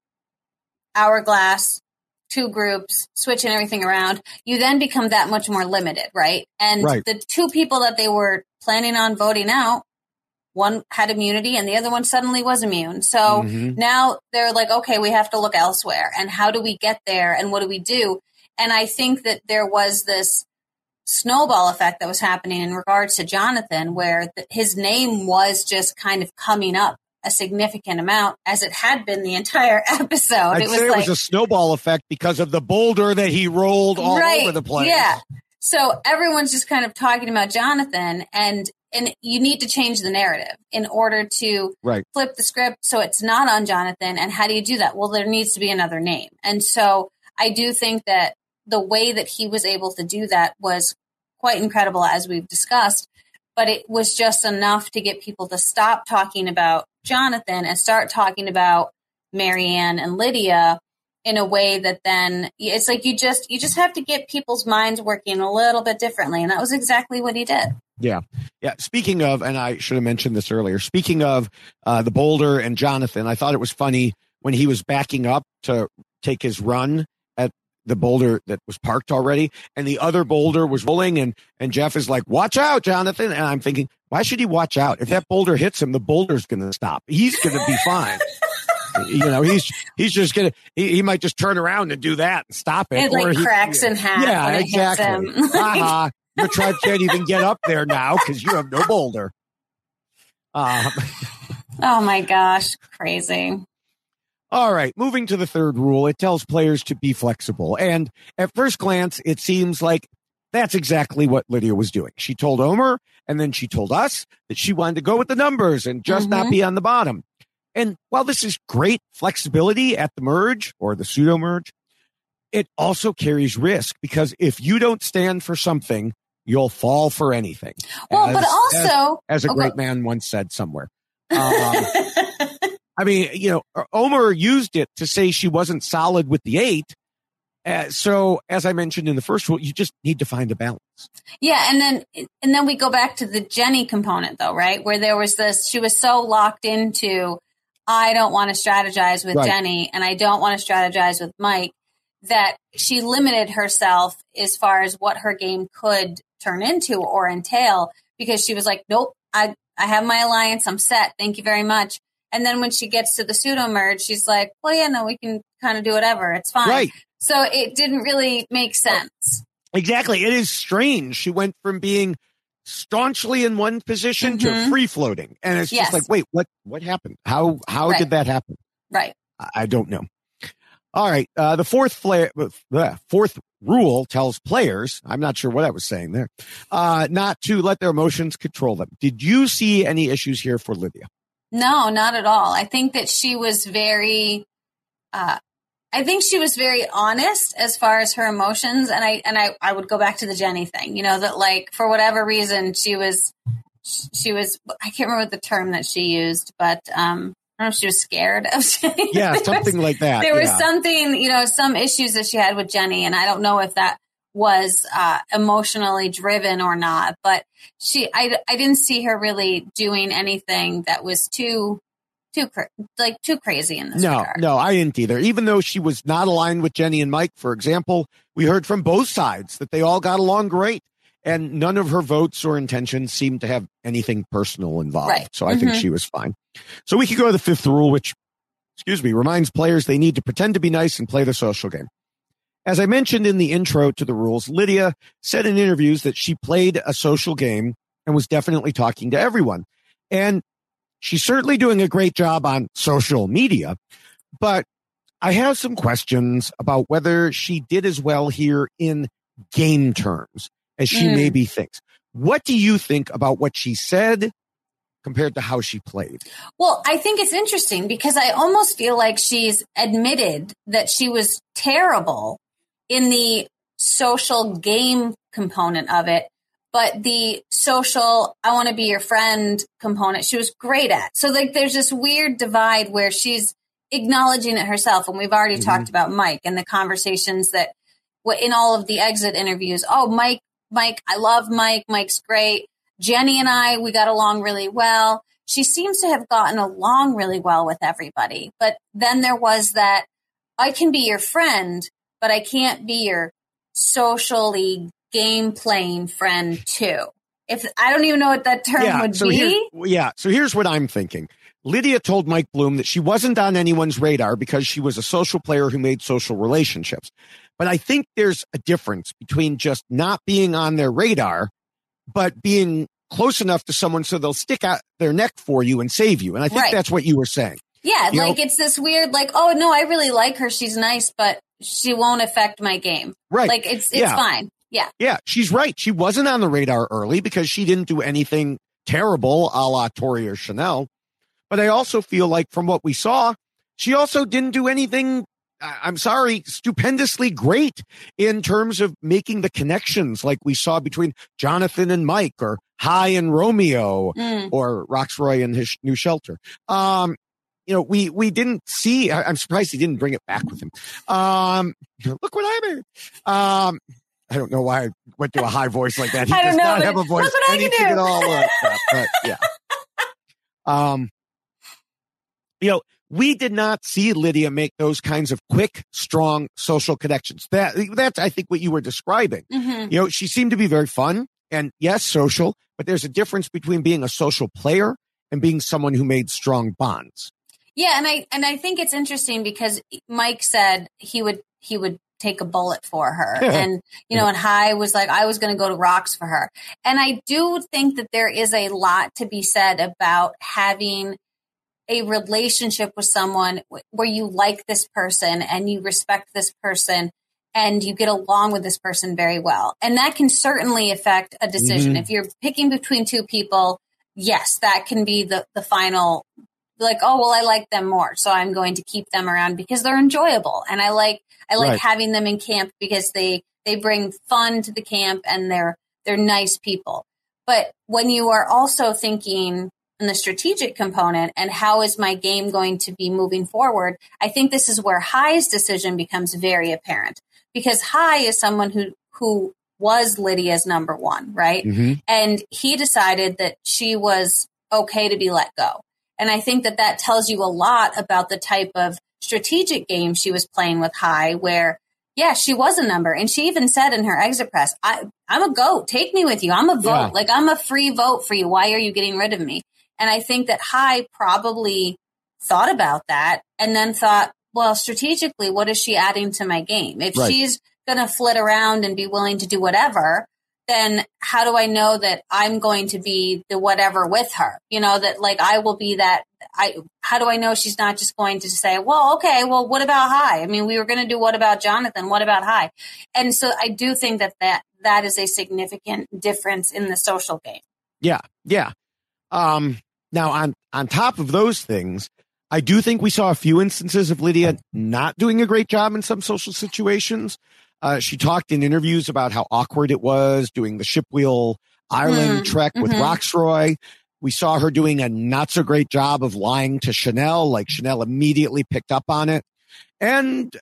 hourglass, 2 groups, switching everything around, you then become that much more limited, right? And the 2 people that they were planning on voting out, one had immunity and the other one suddenly was immune. So now they're like, okay, we have to look elsewhere. And how do we get there? And what do we do? And I think that there was this snowball effect that was happening in regards to Jonathan, where his name was just kind of coming up a significant amount, as it had been the entire episode. I'd say it was a snowball effect because of the boulder that he rolled all over the place. Yeah. So everyone's just kind of talking about Jonathan, and you need to change the narrative in order to flip the script so it's not on Jonathan. And how do you do that? Well, there needs to be another name. And so I do think that the way that he was able to do that was quite incredible, as we've discussed, but it was just enough to get people to stop talking about Jonathan and start talking about Marianne and Lydia in a way that then it's like you just have to get people's minds working a little bit differently. And that was exactly what he did. Yeah. Yeah. Speaking of, and I should have mentioned this earlier, speaking of the boulder and Jonathan, I thought it was funny when he was backing up to take his run at the boulder that was parked already, and the other boulder was rolling, and Jeff is like, watch out, Jonathan. And I'm thinking, why should he watch out? If that boulder hits him, the boulder's going to stop. He's going to be fine. He's just going to, he might just turn around and do that and stop it. It like cracks in half. Yeah, when exactly. It hits him. Your tribe can't even get up there now because you have no boulder. Oh my gosh. Crazy. All right. Moving to the third rule, it tells players to be flexible. And at first glance, it seems like that's exactly what Lydia was doing. She told Omar, and then she told us that she wanted to go with the numbers and just not be on the bottom. And while this is great flexibility at the merge or the pseudo merge, it also carries risk, because if you don't stand for something, you'll fall for anything. Well, but also, as a great man once said somewhere. I mean, Omar used it to say she wasn't solid with the 8. So as I mentioned in the first rule, you just need to find a balance. Yeah. And then we go back to the Jenny component though, right? Where there was she was so locked into, I don't want to strategize with Jenny and I don't want to strategize with Mike, that she limited herself as far as what her game could turn into or entail, because she was like, nope, I have my alliance. I'm set. Thank you very much. And then when she gets to the pseudo merge, she's like, well, yeah, no, we can kind of do whatever. It's fine. Right. So it didn't really make sense. Exactly. It is strange. She went from being staunchly in one position to free floating. And it's just like, wait, what happened? How did that happen? Right. I don't know. All right. The fourth rule tells players, I'm not sure what I was saying there, not to let their emotions control them. Did you see any issues here for Lydia? No, not at all. I think that she was very, honest as far as her emotions. And I would go back to the Jenny thing, that like, for whatever reason, she was, I can't remember the term that she used, but, I don't know if she was scared of Jenny. Yeah, something like that. There was something, some issues that she had with Jenny. And I don't know if that was emotionally driven or not, but I didn't see her really doing anything that was too crazy in this regard. No, I didn't either. Even though she was not aligned with Jenny and Mike, for example, we heard from both sides that they all got along great, and none of her votes or intentions seemed to have anything personal involved. Right. So I think she was fine. So we could go to the fifth rule, which, reminds players they need to pretend to be nice and play the social game. As I mentioned in the intro to the rules, Lydia said in interviews that she played a social game and was definitely talking to everyone. And she's certainly doing a great job on social media, but I have some questions about whether she did as well here in game terms as she maybe thinks. What do you think about what she said compared to how she played? Well, I think it's interesting because I almost feel like she's admitted that she was terrible in the social game component of it, but the social, I want to be your friend component, she was great at. So like there's this weird divide where she's acknowledging it herself. And we've already talked about Mike and the conversations that in all of the exit interviews. Oh, Mike, I love Mike. Mike's great. Jenny and I, we got along really well. She seems to have gotten along really well with everybody. But then there was that, I can be your friend, but I can't be your socially game playing friend too. If I don't even know what that term would be. So here's what I'm thinking. Lydia told Mike Bloom that she wasn't on anyone's radar because she was a social player who made social relationships. But I think there's a difference between just not being on their radar, but being close enough to someone so they'll stick out their neck for you and save you. And I think that's what you were saying. Yeah, it's this weird, oh, no, I really like her. She's nice, but she won't affect my game. Right. Like, it's fine. Yeah. Yeah, she's right. She wasn't on the radar early because she didn't do anything terrible a la Tori or Chanel. But I also feel like from what we saw, she also didn't do anything, stupendously great in terms of making the connections like we saw between Jonathan and Mike or Hai and Romeo or Roxroy and his new shelter. We didn't see, I'm surprised he didn't bring it back with him. Look what I made. I don't know why I went to a high voice like that. He does not have a voice anything at all like that, but yeah. We did not see Lydia make those kinds of quick, strong social connections. That's, I think, what you were describing. She seemed to be very fun and yes, social, but there's a difference between being a social player and being someone who made strong bonds. Yeah. And I think it's interesting because Mike said he would take a bullet for her. And, and Hai was like, I was going to go to rocks for her. And I do think that there is a lot to be said about having a relationship with someone where you like this person and you respect this person and you get along with this person very well. And that can certainly affect a decision. If you're picking between two people, yes, that can be the final, like, oh, well, I like them more, so I'm going to keep them around because they're enjoyable. And I like having them in camp because they bring fun to the camp and they're nice people. But when you are also thinking in the strategic component and how is my game going to be moving forward, I think this is where Hai's decision becomes very apparent because Hai is someone who was Lydia's number one, right? And he decided that she was okay to be let go. And I think that tells you a lot about the type of strategic game she was playing with Hai, where, yeah, she was a number. And she even said in her exit press, I'm a goat. Take me with you. I'm a vote. Yeah. Like, I'm a free vote for you. Why are you getting rid of me? And I think that Hai probably thought about that and then thought, well, strategically, what is she adding to my game? If she's going to flit around and be willing to do whatever, then how do I know that I'm going to be the whatever with her? That like I will be that. How do I know she's not just going to say, well, okay, well, what about Hai? I mean, we were going to do what about Jonathan? What about Hai? And so I do think that is a significant difference in the social game. Yeah. Yeah. Now on top of those things, I do think we saw a few instances of Lydia not doing a great job in some social situations. She talked in interviews about how awkward it was doing the Shipwheel Island trek with Roxroy. We saw her doing a not so great job of lying to Chanel, like Chanel immediately picked up on it. And,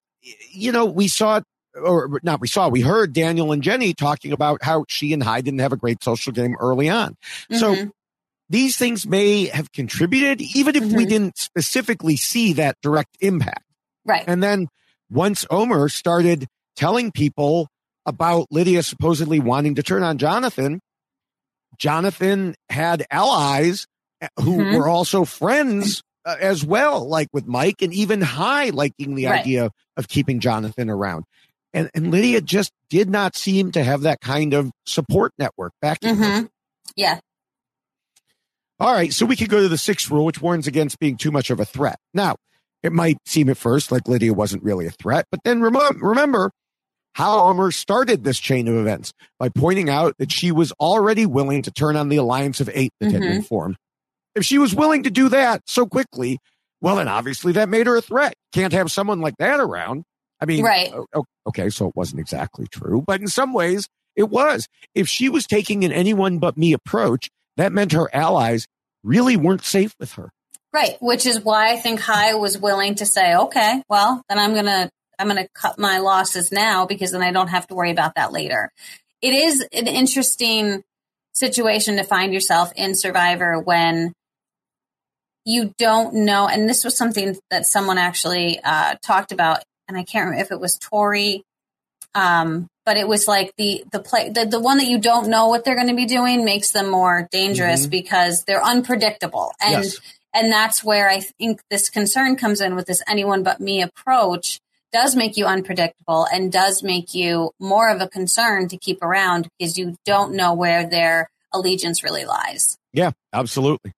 we heard Daniel and Jenny talking about how she and Hai didn't have a great social game early on. So these things may have contributed, even if we didn't specifically see that direct impact. Right. And then once Omar started telling people about Lydia supposedly wanting to turn on Jonathan, Jonathan had allies who were also friends as well, like with Mike, and even Hai liking the idea of keeping Jonathan around. And Lydia just did not seem to have that kind of support network backing her. Yeah. All right, so we could go to the 6th rule, which warns against being too much of a threat. Now, it might seem at first like Lydia wasn't really a threat, but then remember how Omar started this chain of events by pointing out that she was already willing to turn on the Alliance of 8 that had been formed. If she was willing to do that so quickly, well, then obviously that made her a threat. Can't have someone like that around. I mean, okay, so it wasn't exactly true, but in some ways it was. If she was taking an anyone but me approach, that meant her allies really weren't safe with her. Right, which is why I think Hai was willing to say, okay, well, then I'm going to cut my losses now because then I don't have to worry about that later. It is an interesting situation to find yourself in Survivor when you don't know. And this was something that someone actually talked about, and I can't remember if it was Tori, but it was like the one that you don't know what they're going to be doing makes them more dangerous because they're unpredictable. And that's where I think this concern comes in with this anyone but me approach. Does make you unpredictable and does make you more of a concern to keep around because you don't know where their allegiance really lies. Yeah, absolutely.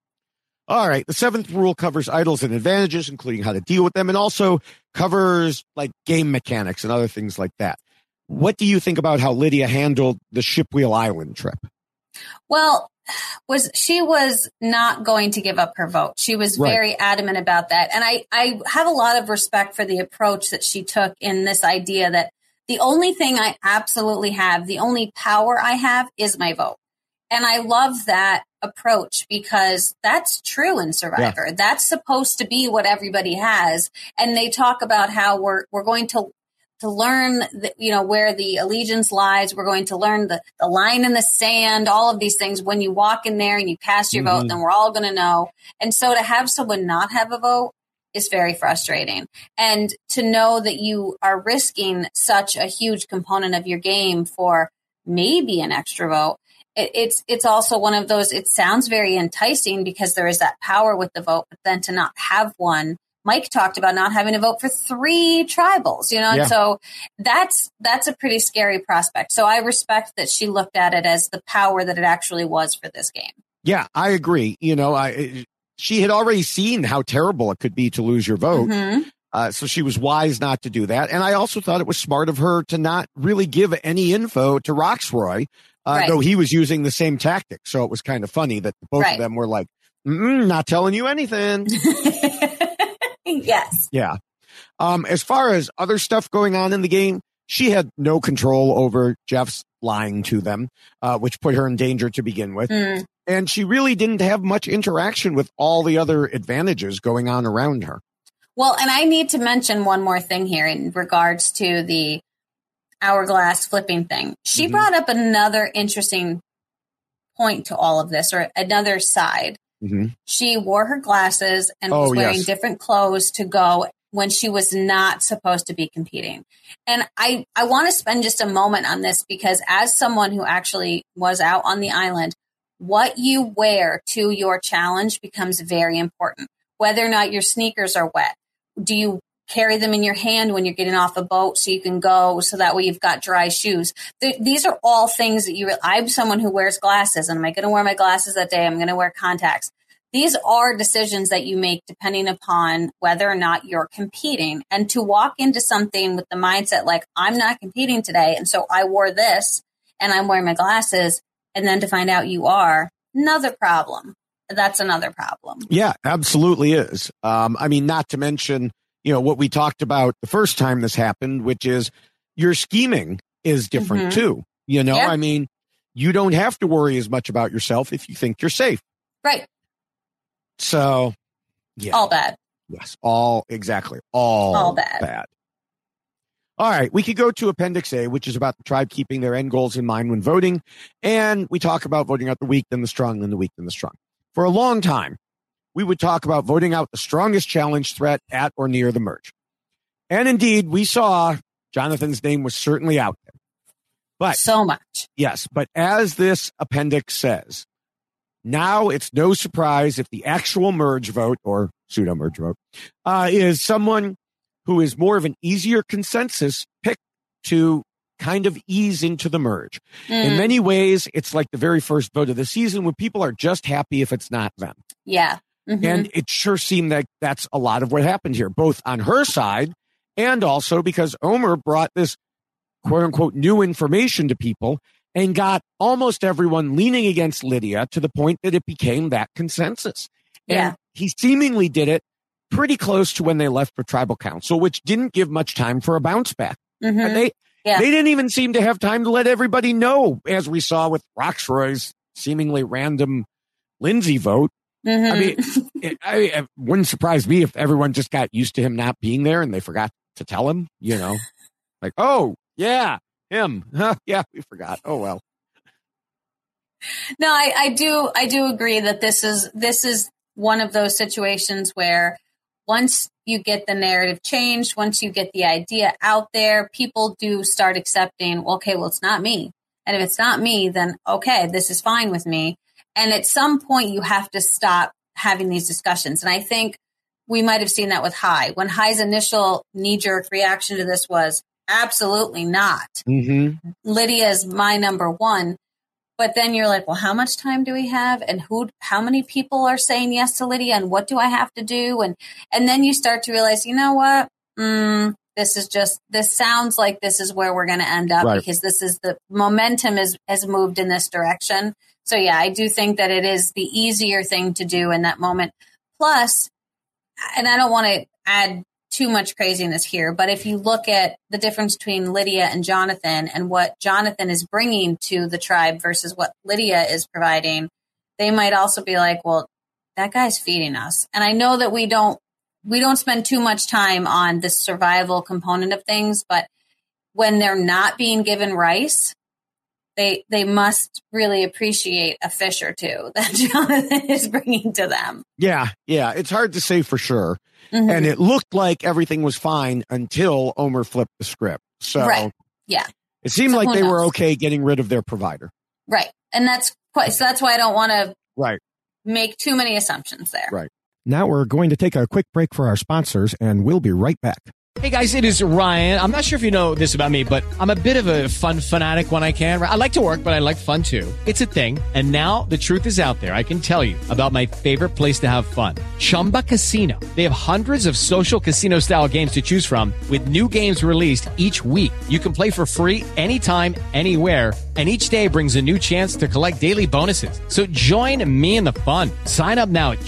All right. The 7th rule covers idols and advantages, including how to deal with them, and also covers like game mechanics and other things like that. What do you think about how Lydia handled the Shipwheel Island trip? Well, she was not going to give up her vote. She was very adamant about that. And I have a lot of respect for the approach that she took in this idea that the only thing I absolutely have, the only power I have is my vote. And I love that approach because that's true in Survivor. Yeah. That's supposed to be what everybody has. And they talk about how we're going to learn, where the allegiance lies. We're going to learn the line in the sand, all of these things. When you walk in there and you cast your vote, then we're all going to know. And so to have someone not have a vote is very frustrating. And to know that you are risking such a huge component of your game for maybe an extra vote, it's also one of those, it sounds very enticing because there is that power with the vote, but then to not have one. Mike talked about not having to vote for 3 tribals, and so that's a pretty scary prospect. So I respect that she looked at it as the power that it actually was for this game. Yeah, I agree. She had already seen how terrible it could be to lose your vote. So she was wise not to do that. And I also thought it was smart of her to not really give any info to Roxroy, though he was using the same tactic. So it was kind of funny that both of them were like, not telling you anything. Yes. Yeah. As far as other stuff going on in the game, she had no control over Jeff's lying to them, which put her in danger to begin with. And she really didn't have much interaction with all the other advantages going on around her. Well, and I need to mention one more thing here in regards to the hourglass flipping thing. She brought up another interesting point to all of this, or another side. She wore her glasses and was wearing different clothes to go when she was not supposed to be competing. And I want to spend just a moment on this because as someone who actually was out on the island, what you wear to your challenge becomes very important. Whether or not your sneakers are wet. Do you carry them in your hand when you're getting off a boat so you can go, so that way you've got dry shoes. These are all things that I'm someone who wears glasses, and am I going to wear my glasses that day? I'm going to wear contacts. These are decisions that you make depending upon whether or not you're competing. And to walk into something with the mindset like, I'm not competing today, and so I wore this and I'm wearing my glasses, and then to find out you are, another problem. That's another problem. Yeah, absolutely is. I mean, not to mention, what we talked about the first time this happened, which is your scheming is different too. I mean, you don't have to worry as much about yourself if you think you're safe. Right. So, yeah. All bad. Yes, all bad. All right, we could go to Appendix A, which is about the tribe keeping their end goals in mind when voting. And we talk about voting out the weak, then the strong, then the weak, then the strong. For a long time, we would talk about voting out the strongest challenge threat at or near the merge. And indeed, we saw Jonathan's name was certainly out there. But so much. Yes, but as this appendix says, now it's no surprise if the actual merge vote or pseudo merge vote is someone who is more of an easier consensus pick to kind of ease into the merge. In many ways, it's like the very first vote of the season when people are just happy if it's not them. Yeah. And it sure seemed like that's a lot of what happened here, both on her side and also because Omer brought this quote unquote new information to people and got almost everyone leaning against Lydia to the point that it became that consensus. And he seemingly did it pretty close to when they left for tribal council, which didn't give much time for a bounce back. They didn't even seem to have time to let everybody know, as we saw with Roxroy's seemingly random Lindsay vote. I mean, it wouldn't surprise me if everyone just got used to him not being there and they forgot to tell him, like, oh, yeah, him. Yeah, we forgot. Oh, well. No, I do agree that this is one of those situations where once you get the narrative changed, once you get the idea out there, people do start accepting, okay, well, it's not me. And if it's not me, then okay, this is fine with me. And at some point, you have to stop having these discussions. And I think we might have seen that with Hai. When Hai's initial knee-jerk reaction to this was, absolutely not. Lydia is my number one. But then you're like, well, how much time do we have? And how many people are saying yes to Lydia? And what do I have to do? And then you start to realize, you know what? This sounds like this is where we're going to end up because this is the momentum has moved in this direction. So yeah, I do think that it is the easier thing to do in that moment. Plus, and I don't want to add too much craziness here, but if you look at the difference between Lydia and Jonathan and what Jonathan is bringing to the tribe versus what Lydia is providing, they might also be like, well, that guy's feeding us. And I know that we don't spend too much time on the survival component of things, but when they're not being given rice, they must really appreciate a fish or two that Jonathan is bringing to them. Yeah. It's hard to say for sure. And it looked like everything was fine until Omer flipped the script. So it seemed like they were okay getting rid of their provider. Right. And that's why I don't want to make too many assumptions there. Right. Now we're going to take a quick break for our sponsors, and we'll be right back. Hey guys, it is Ryan. I'm not sure if you know this about me, but I'm a bit of a fun fanatic when I can. I like to work, but I like fun too. It's a thing. And now the truth is out there. I can tell you about my favorite place to have fun. Chumba Casino. They have hundreds of social casino style games to choose from with new games released each week. You can play for free anytime, anywhere. And each day brings a new chance to collect daily bonuses. So join me in the fun. Sign up now at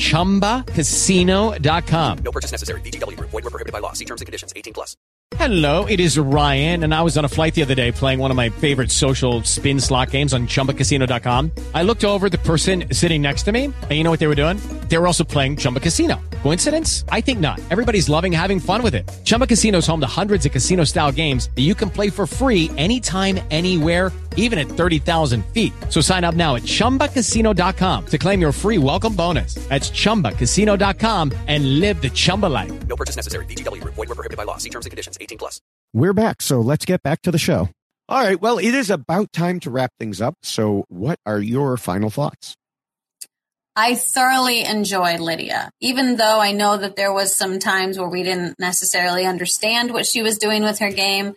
ChumbaCasino.com. No purchase necessary. VGW Group. Void where prohibited by law. See terms and conditions. 18+. Hello, it is Ryan, and I was on a flight the other day playing one of my favorite social spin slot games on ChumbaCasino.com. I looked over at the person sitting next to me, and you know what they were doing? They were also playing Chumba Casino. Coincidence? I think not. Everybody's loving having fun with it. Chumba Casino is home to hundreds of casino-style games that you can play for free anytime, anywhere, even at 30,000 feet. So sign up now at ChumbaCasino.com to claim your free welcome bonus. That's ChumbaCasino.com and live the Chumba life. No purchase necessary. VGW Group. Void where prohibited by law. See terms and conditions. 18+. We're back, so let's get back to the show. All right, well, it is about time to wrap things up. So what are your final thoughts? I thoroughly enjoyed Lydia, even though I know that there was some times where we didn't necessarily understand what she was doing with her game.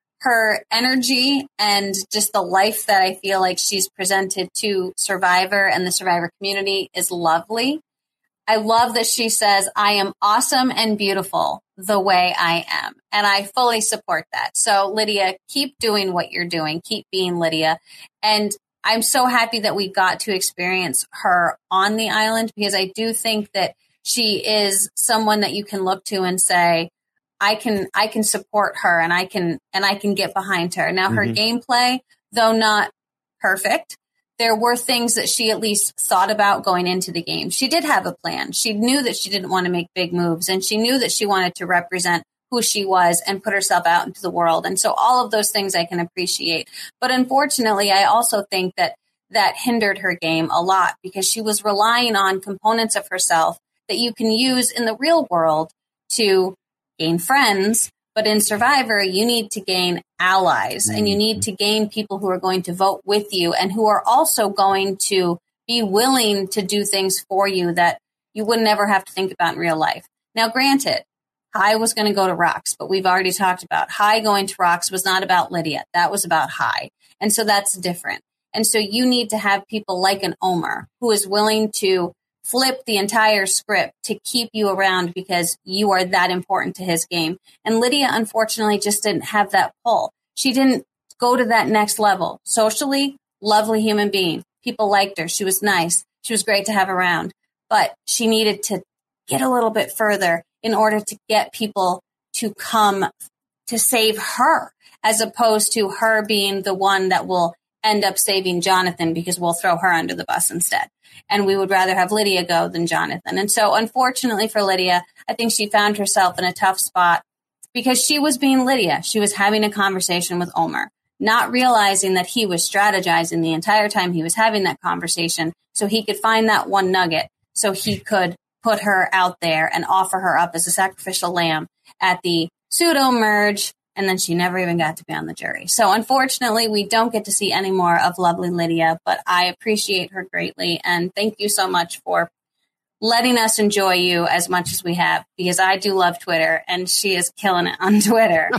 Her energy and just the life that I feel like she's presented to Survivor and the Survivor community is lovely. I love that she says, I am awesome and beautiful the way I am. And I fully support that. So Lydia, keep doing what you're doing. Keep being Lydia. And I'm so happy that we got to experience her on the island, because I do think that she is someone that you can look to and say, I can support her and I can get behind her. Now, her gameplay, though not perfect, there were things that she at least thought about going into the game. She did have a plan. She knew that she didn't want to make big moves, and she knew that she wanted to represent who she was and put herself out into the world. And so all of those things I can appreciate. But unfortunately, I also think that hindered her game a lot, because she was relying on components of herself that you can use in the real world to gain friends. But in Survivor, you need to gain allies, and you need to gain people who are going to vote with you and who are also going to be willing to do things for you that you would never have to think about in real life. Now, granted, Hai was going to go to Rox, but we've already talked about Hai going to Rox was not about Lydia. That was about Hai. And so that's different. And so you need to have people like an Omar who is willing to flip the entire script to keep you around because you are that important to his game. And Lydia, unfortunately, just didn't have that pull. She didn't go to that next level. Socially, lovely human being. People liked her. She was nice. She was great to have around. But she needed to get a little bit further in order to get people to come to save her, as opposed to her being the one that will end up saving Jonathan, because we'll throw her under the bus instead. And we would rather have Lydia go than Jonathan. And so unfortunately for Lydia, I think she found herself in a tough spot because she was being Lydia. She was having a conversation with Omar, not realizing that he was strategizing the entire time he was having that conversation so he could find that one nugget, so he could put her out there and offer her up as a sacrificial lamb at the pseudo merge. And then she never even got to be on the jury. So unfortunately, we don't get to see any more of lovely Lydia, but I appreciate her greatly. And thank you so much for letting us enjoy you as much as we have, because I do love Twitter, and she is killing it on Twitter.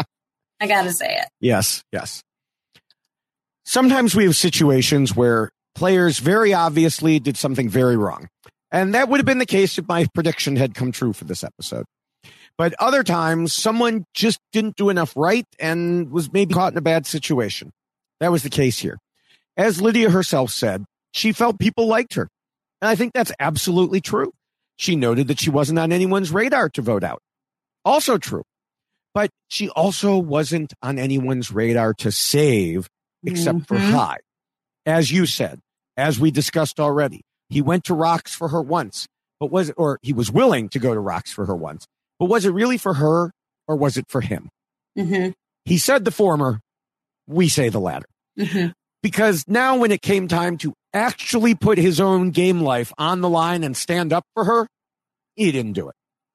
I got to say it. Yes, yes. Sometimes we have situations where players very obviously did something very wrong. And that would have been the case if my prediction had come true for this episode. But other times, someone just didn't do enough right and was maybe caught in a bad situation. That was the case here. As Lydia herself said, she felt people liked her. And I think that's absolutely true. She noted that she wasn't on anyone's radar to vote out. Also true. But she also wasn't on anyone's radar to save, except for Hai. As you said, as we discussed already, he went to Rox for her once, or he was willing to go to Rox for her once. But was it really for her, or was it for him? He said the former. We say the latter. Because now when it came time to actually put his own game life on the line and stand up for her, he didn't do it.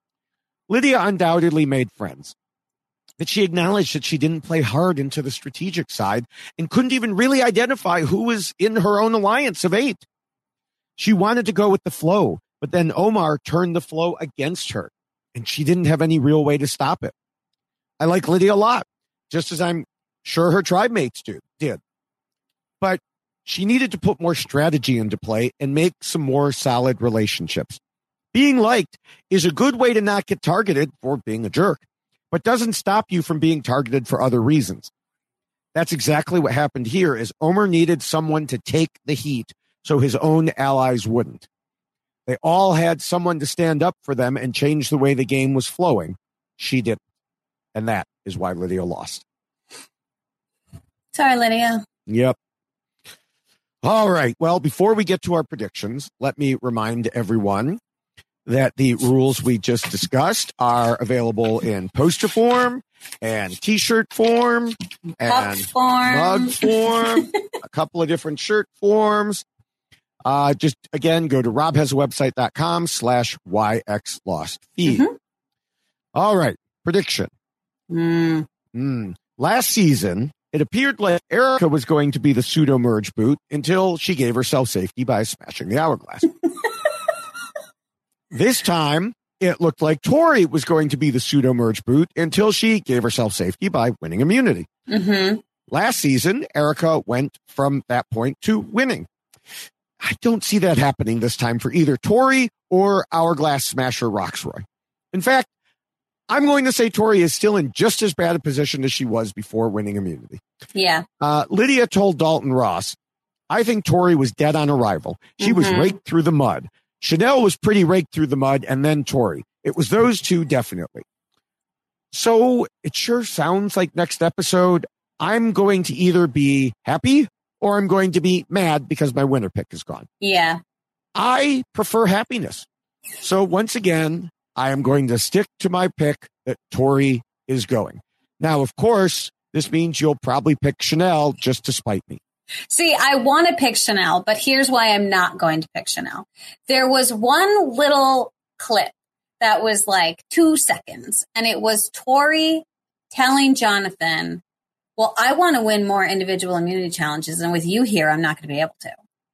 Lydia undoubtedly made friends. But she acknowledged that she didn't play hard into the strategic side and couldn't even really identify who was in her own alliance of 8. She wanted to go with the flow, but then Omar turned the flow against her, and she didn't have any real way to stop it. I like Lydia a lot, just as I'm sure her tribe mates did. But she needed to put more strategy into play and make some more solid relationships. Being liked is a good way to not get targeted for being a jerk, but doesn't stop you from being targeted for other reasons. That's exactly what happened here, is Omar needed someone to take the heat so his own allies wouldn't. They all had someone to stand up for them and change the way the game was flowing. She didn't. And that is why Lydia lost. Sorry, Lydia. Yep. All right. Well, before we get to our predictions, let me remind everyone that the rules we just discussed are available in poster form and T-shirt form and mug form, a couple of different shirt forms. Just, again, go to robhasawebsite.com/YXLostFeed. All right. Prediction. Last season, It appeared like Erica was going to be the pseudo-merge boot until she gave herself safety by smashing the hourglass. This time, it looked like Tori was going to be the pseudo-merge boot until she gave herself safety by winning immunity. Mm-hmm. Last season, Erica went from that point to winning. I don't see that happening this time for either Tori or Hourglass Smasher Roxroy. In fact, I'm going to say Tori is still in just as bad a position as she was before winning immunity. Yeah. Lydia told Dalton Ross, I think Tori was dead on arrival. She was raked through the mud. Chanel was pretty raked through the mud, and then Tori. It was those two, definitely. So it sure sounds like next episode, I'm going to either be happy or I'm going to be mad because my winner pick is gone. Yeah. I prefer happiness. So once again, I am going to stick to my pick that Tori is going. Now, of course, this means you'll probably pick Chanel just to spite me. See, I want to pick Chanel, but here's why I'm not going to pick Chanel. There was one little clip that was like 2 seconds, and it was Tori telling Jonathan, well, I want to win more individual immunity challenges, and with you here, I'm not going to be able to.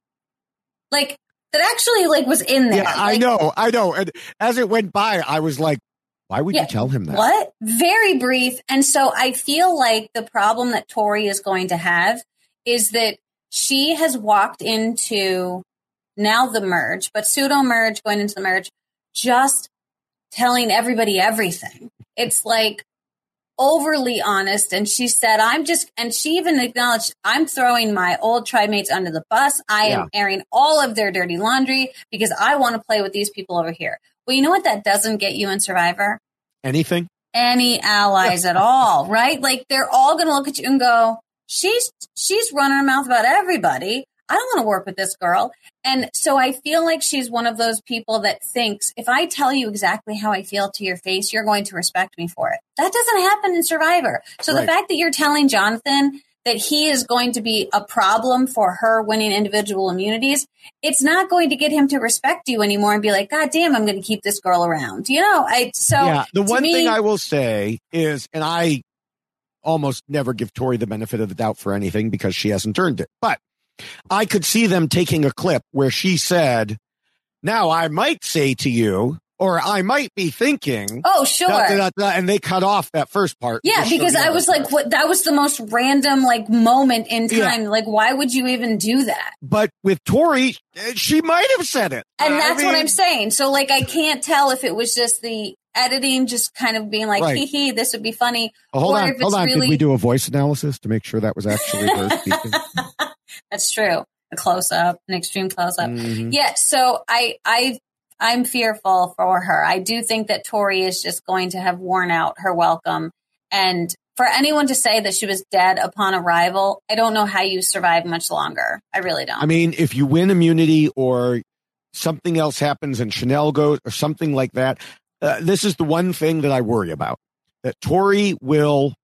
Like, that actually like was in there. Yeah, like, I know. And as it went by, I was like, why would you tell him that? What? Very brief. And so I feel like the problem that Tori is going to have is that she has walked into now the merge, but pseudo merge, going into the merge, just telling everybody everything. It's like overly honest. And she said, and she even acknowledged, I'm throwing my old tribe mates under the bus. I am airing all of their dirty laundry because I want to play with these people over here. Well, you know what that doesn't get you in Survivor? Anything? Any allies at all, right? Like they're all going to look at you and go, she's running her mouth about everybody. I don't want to work with this girl. And so I feel like she's one of those people that thinks if I tell you exactly how I feel to your face, you're going to respect me for it. That doesn't happen in Survivor. So the fact that you're telling Jonathan that he is going to be a problem for her winning individual immunities, it's not going to get him to respect you anymore and be like, God damn, I'm going to keep this girl around. You know, the one thing I will say is, and I almost never give Tori the benefit of the doubt for anything because she hasn't earned it, but I could see them taking a clip where she said, now I might say to you, or I might be thinking. Oh, sure. And they cut off that first part. Yeah, because I was like, what? That was the most random like moment in time. Yeah. Like, why would you even do that? But with Tori, she might have said it. And that's what I'm saying. So like, I can't tell if it was just the editing just kind of being like, hee hee, this would be funny. Oh, hold on. Really... Did we do a voice analysis to make sure that was actually her speaking? That's true. A close-up, an extreme close-up. Mm-hmm. Yeah, so I'm fearful for her. I do think that Tori is just going to have worn out her welcome. And for anyone to say that she was dead upon arrival, I don't know how you survive much longer. I really don't. I mean, if you win immunity or something else happens and Chanel goes or something like that, this is the one thing that I worry about, that Tori will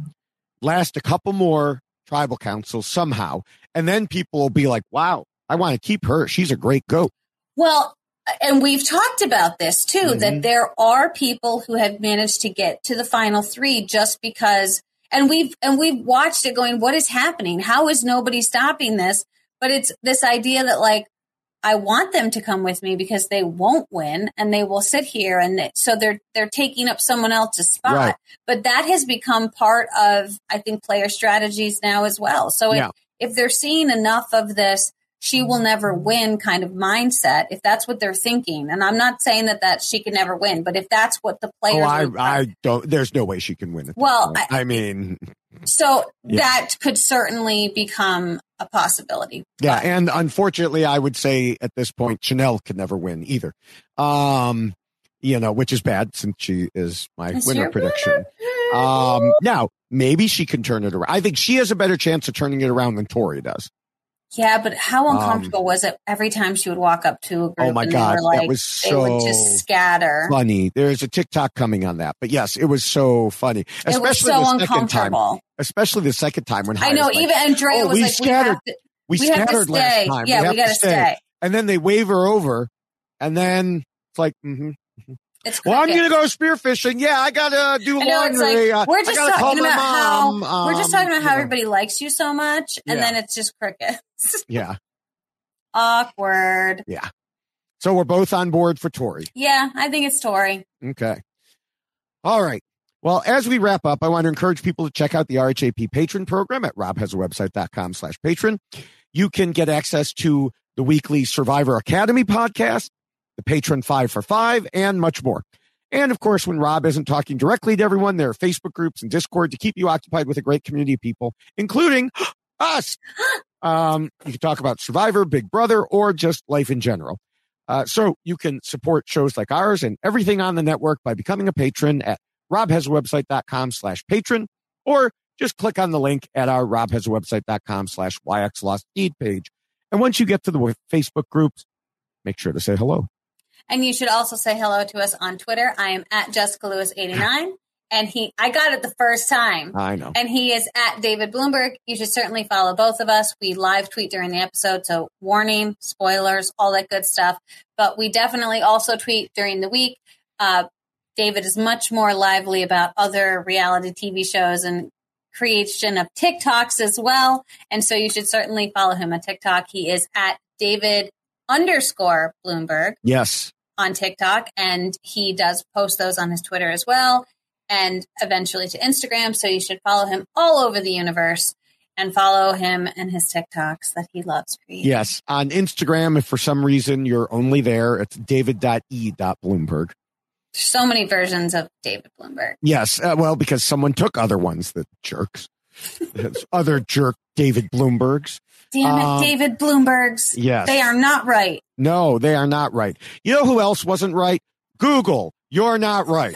last a couple more tribal councils somehow. And then people will be like, wow, I want to keep her. She's a great goat. Well, and we've talked about this too, that there are people who have managed to get to the final three just because, and we've watched it going, what is happening? How is nobody stopping this? But it's this idea that like, I want them to come with me because they won't win and they will sit here. And so they're taking up someone else's spot. Right. But that has become part of, I think, player strategies now as well. So if they're seeing enough of this, she will never win kind of mindset, if that's what they're thinking. And I'm not saying that she can never win, but if that's what the players I don't, there's no way she can win it. Well, so that could certainly become a possibility. Yeah. But. And unfortunately, I would say at this point, Chanel could never win either. Which is bad since she is my winner prediction. Now maybe she can turn it around. I think she has a better chance of turning it around than Tori does. Yeah, but how uncomfortable was it every time she would walk up to a group? Oh my God, like, that was so they would just scatter. Funny. There's a TikTok coming on that, but yes, it was so funny. It was so uncomfortable. Especially the second time when I know. like, even Andrea was like, scattered. We scattered last time. Yeah, we got to stay. And then they wave her over, and then it's like, It's well, I'm crickets. going to go spearfishing. Yeah, I got to do laundry. Like, we're just talking about how we're just talking about how you know. everybody likes you so much, and Yeah. then it's just crickets. Yeah. Awkward. Yeah. So we're both on board for Tori. Yeah, I think it's Tori. Okay. All right. Well, as we wrap up, I want to encourage people to check out the RHAP patron program at robhasawebsite.com/patron. You can get access to the weekly Survivor Academy podcast, the Patron 5 for 5, and much more. And of course, when Rob isn't talking directly to everyone, there are Facebook groups and Discord to keep you occupied with a great community of people, including us. You can talk about Survivor, Big Brother, or just life in general. So you can support shows like ours and everything on the network by becoming a patron at robhasawebsite.com/patron, or just click on the link at our robhasawebsite.com/YXLostFeed page. And once you get to the Facebook groups, make sure to say hello. And you should also say hello to us on Twitter. I am at Jessica Lewis 89, and I got it the first time. I know. And he is at David Bloomberg. You should certainly follow both of us. We live tweet during the episode, so warning, spoilers, all that good stuff. But we definitely also tweet during the week. David is much more lively about other reality TV shows and creation of TikToks as well. And so you should certainly follow him on TikTok. He is at David_Bloomberg. Yes. On TikTok. And he does post those on his Twitter as well, and eventually to Instagram. So you should follow him all over the universe and follow him and his TikToks that he loves creating. Yes. On Instagram, if for some reason you're only there, it's david.e.bloomberg. So many versions of David Bloomberg. Yes. Well, because someone took other ones, the jerks. Other jerk David Bloombergs. Damn it, David Bloombergs. Yes. They are not right. No, they are not right. You know who else wasn't right? Google. You're not right.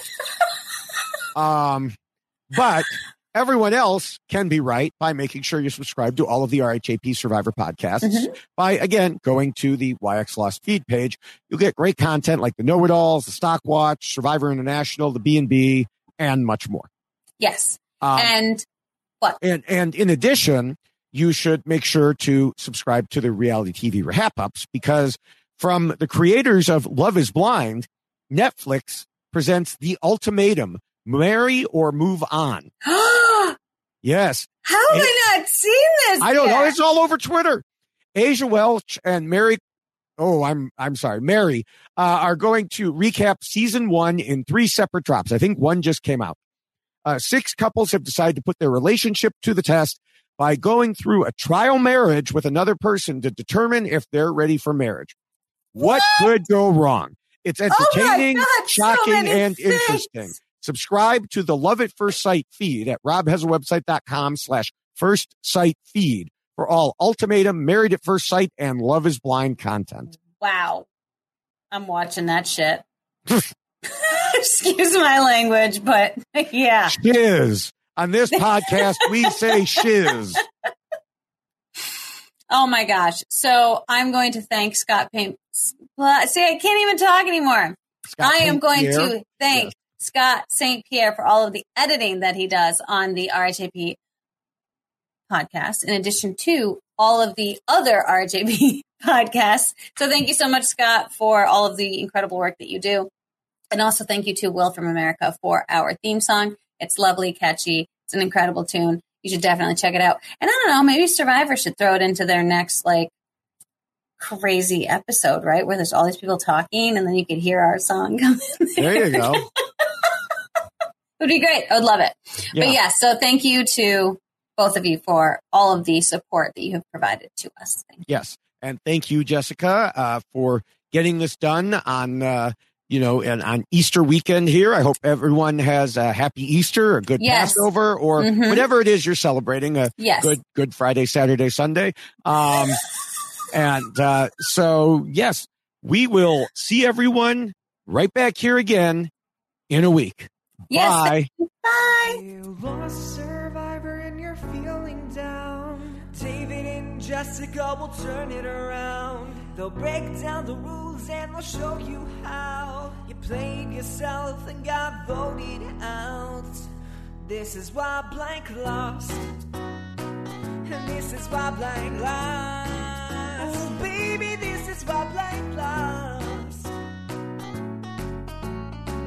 But everyone else can be right by making sure you subscribe to all of the RHAP Survivor podcasts by, again, going to the YX Lost feed page. You'll get great content like the Know-It-Alls, the Stock Watch, Survivor International, the B&B, and much more. Yes. And what? And in addition, you should make sure to subscribe to the reality TV wrap-ups, because from the creators of Love is Blind, Netflix presents The Ultimatum, Marry or Move On. Yes. How have I not seen this I don't yet? know. It's all over Twitter. Asia Welch and Mary, Mary, are going to recap season 1 in 3 separate drops. I think one just came out. 6 couples have decided to put their relationship to the test by going through a trial marriage with another person to determine if they're ready for marriage. What could go wrong? It's entertaining, shocking, and interesting. Subscribe to the Love at First Sight feed at robhasawebsite.com/first sight feed for all Ultimatum, Married at First Sight, and Love is Blind content. Wow. I'm watching that shit. Excuse my language, but yeah. Shiz. On this podcast, we say shiz. Oh my gosh. So I'm going to thank Scott Payne. See, I can't even talk anymore. I am going to thank Scott St. Pierre for all of the editing that he does on the RHAP podcast, in addition to all of the other RHAP podcasts. So thank you so much, Scott, for all of the incredible work that you do. And also thank you to Will from America for our theme song. It's lovely, catchy. It's an incredible tune. You should definitely check it out. And I don't know, maybe Survivor should throw it into their next, crazy episode, right? Where there's all these people talking, and then you could hear our song come in there. There you go. It would be great. I would love it. Yeah. But yeah, so thank you to both of you for all of the support that you have provided to us. Thank you. Yes. And thank you, Jessica, for getting this done on, and on Easter weekend here. I hope everyone has a happy Easter, a good Passover, or whatever it is you're celebrating, a good Friday, Saturday, Sunday. So, yes, we will see everyone right back here again in a week. Yes. Bye. Bye. You lost Survivor and you're feeling down. David and Jessica will turn it around. They'll break down the rules and they'll show you how. You played yourself and got voted out. This is why blank lost. And this is why blank lost. Oh, baby, this is why blank lost.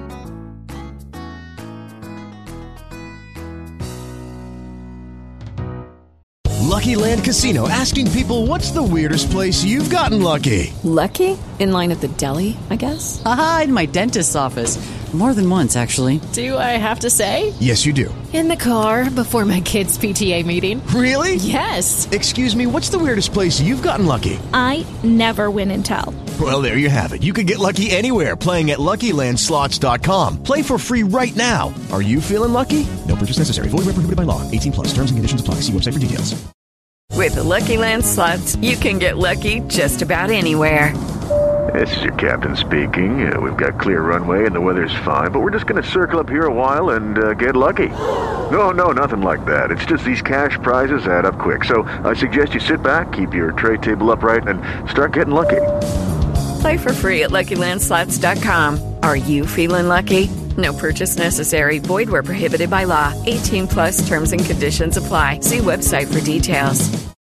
Lucky Land Casino, asking people, what's the weirdest place you've gotten lucky? Lucky? In line at the deli, I guess? Aha, in my dentist's office. More than once, actually. Do I have to say? Yes, you do. In the car before my kids' PTA meeting. Really? Yes. Excuse me, what's the weirdest place you've gotten lucky? I never win and tell. Well, there you have it. You can get lucky anywhere, playing at LuckyLandSlots.com. Play for free right now. Are you feeling lucky? No purchase necessary. Void where prohibited by law. 18 plus. Terms and conditions apply. See website for details. With the Lucky Land Slots, you can get lucky just about anywhere. This is your captain speaking. We've got clear runway and the weather's fine, but we're just going to circle up here a while and get lucky. No, nothing like that. It's just these cash prizes add up quick. So I suggest you sit back, keep your tray table upright, and start getting lucky. Play for free at LuckyLandSlots.com. Are you feeling lucky? No purchase necessary. Void where prohibited by law. 18 plus terms and conditions apply. See website for details.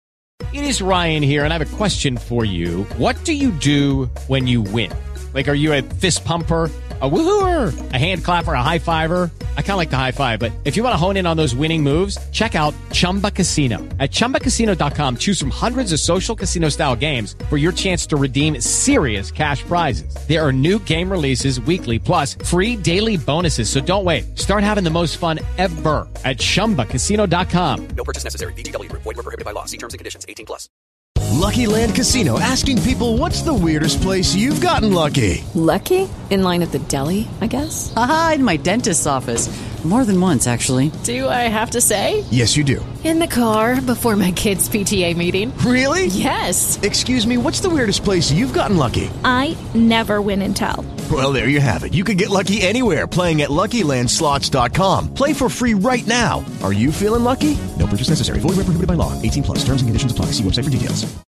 It is Ryan here, and I have a question for you. What do you do when you win? Like, are you a fist pumper, a woohooer, a hand clapper, a high fiver? I kind of like the high five, but if you want to hone in on those winning moves, check out Chumba Casino. At ChumbaCasino.com, choose from hundreds of social casino-style games for your chance to redeem serious cash prizes. There are new game releases weekly, plus free daily bonuses. So don't wait. Start having the most fun ever at ChumbaCasino.com. No purchase necessary. VGW. Void where prohibited by law. See terms and conditions. 18 plus. Lucky Land Casino, asking people, what's the weirdest place you've gotten lucky? Lucky? In line at the deli, I guess? Aha, in my dentist's office. More than once, actually. Do I have to say? Yes, you do. In the car before my kids' PTA meeting. Really? Yes. Excuse me, what's the weirdest place you've gotten lucky? I never win and tell. Well, there you have it. You can get lucky anywhere, playing at LuckyLandSlots.com. Play for free right now. Are you feeling lucky? No purchase necessary. Void where prohibited by law. 18 plus. Terms and conditions apply. See website for details.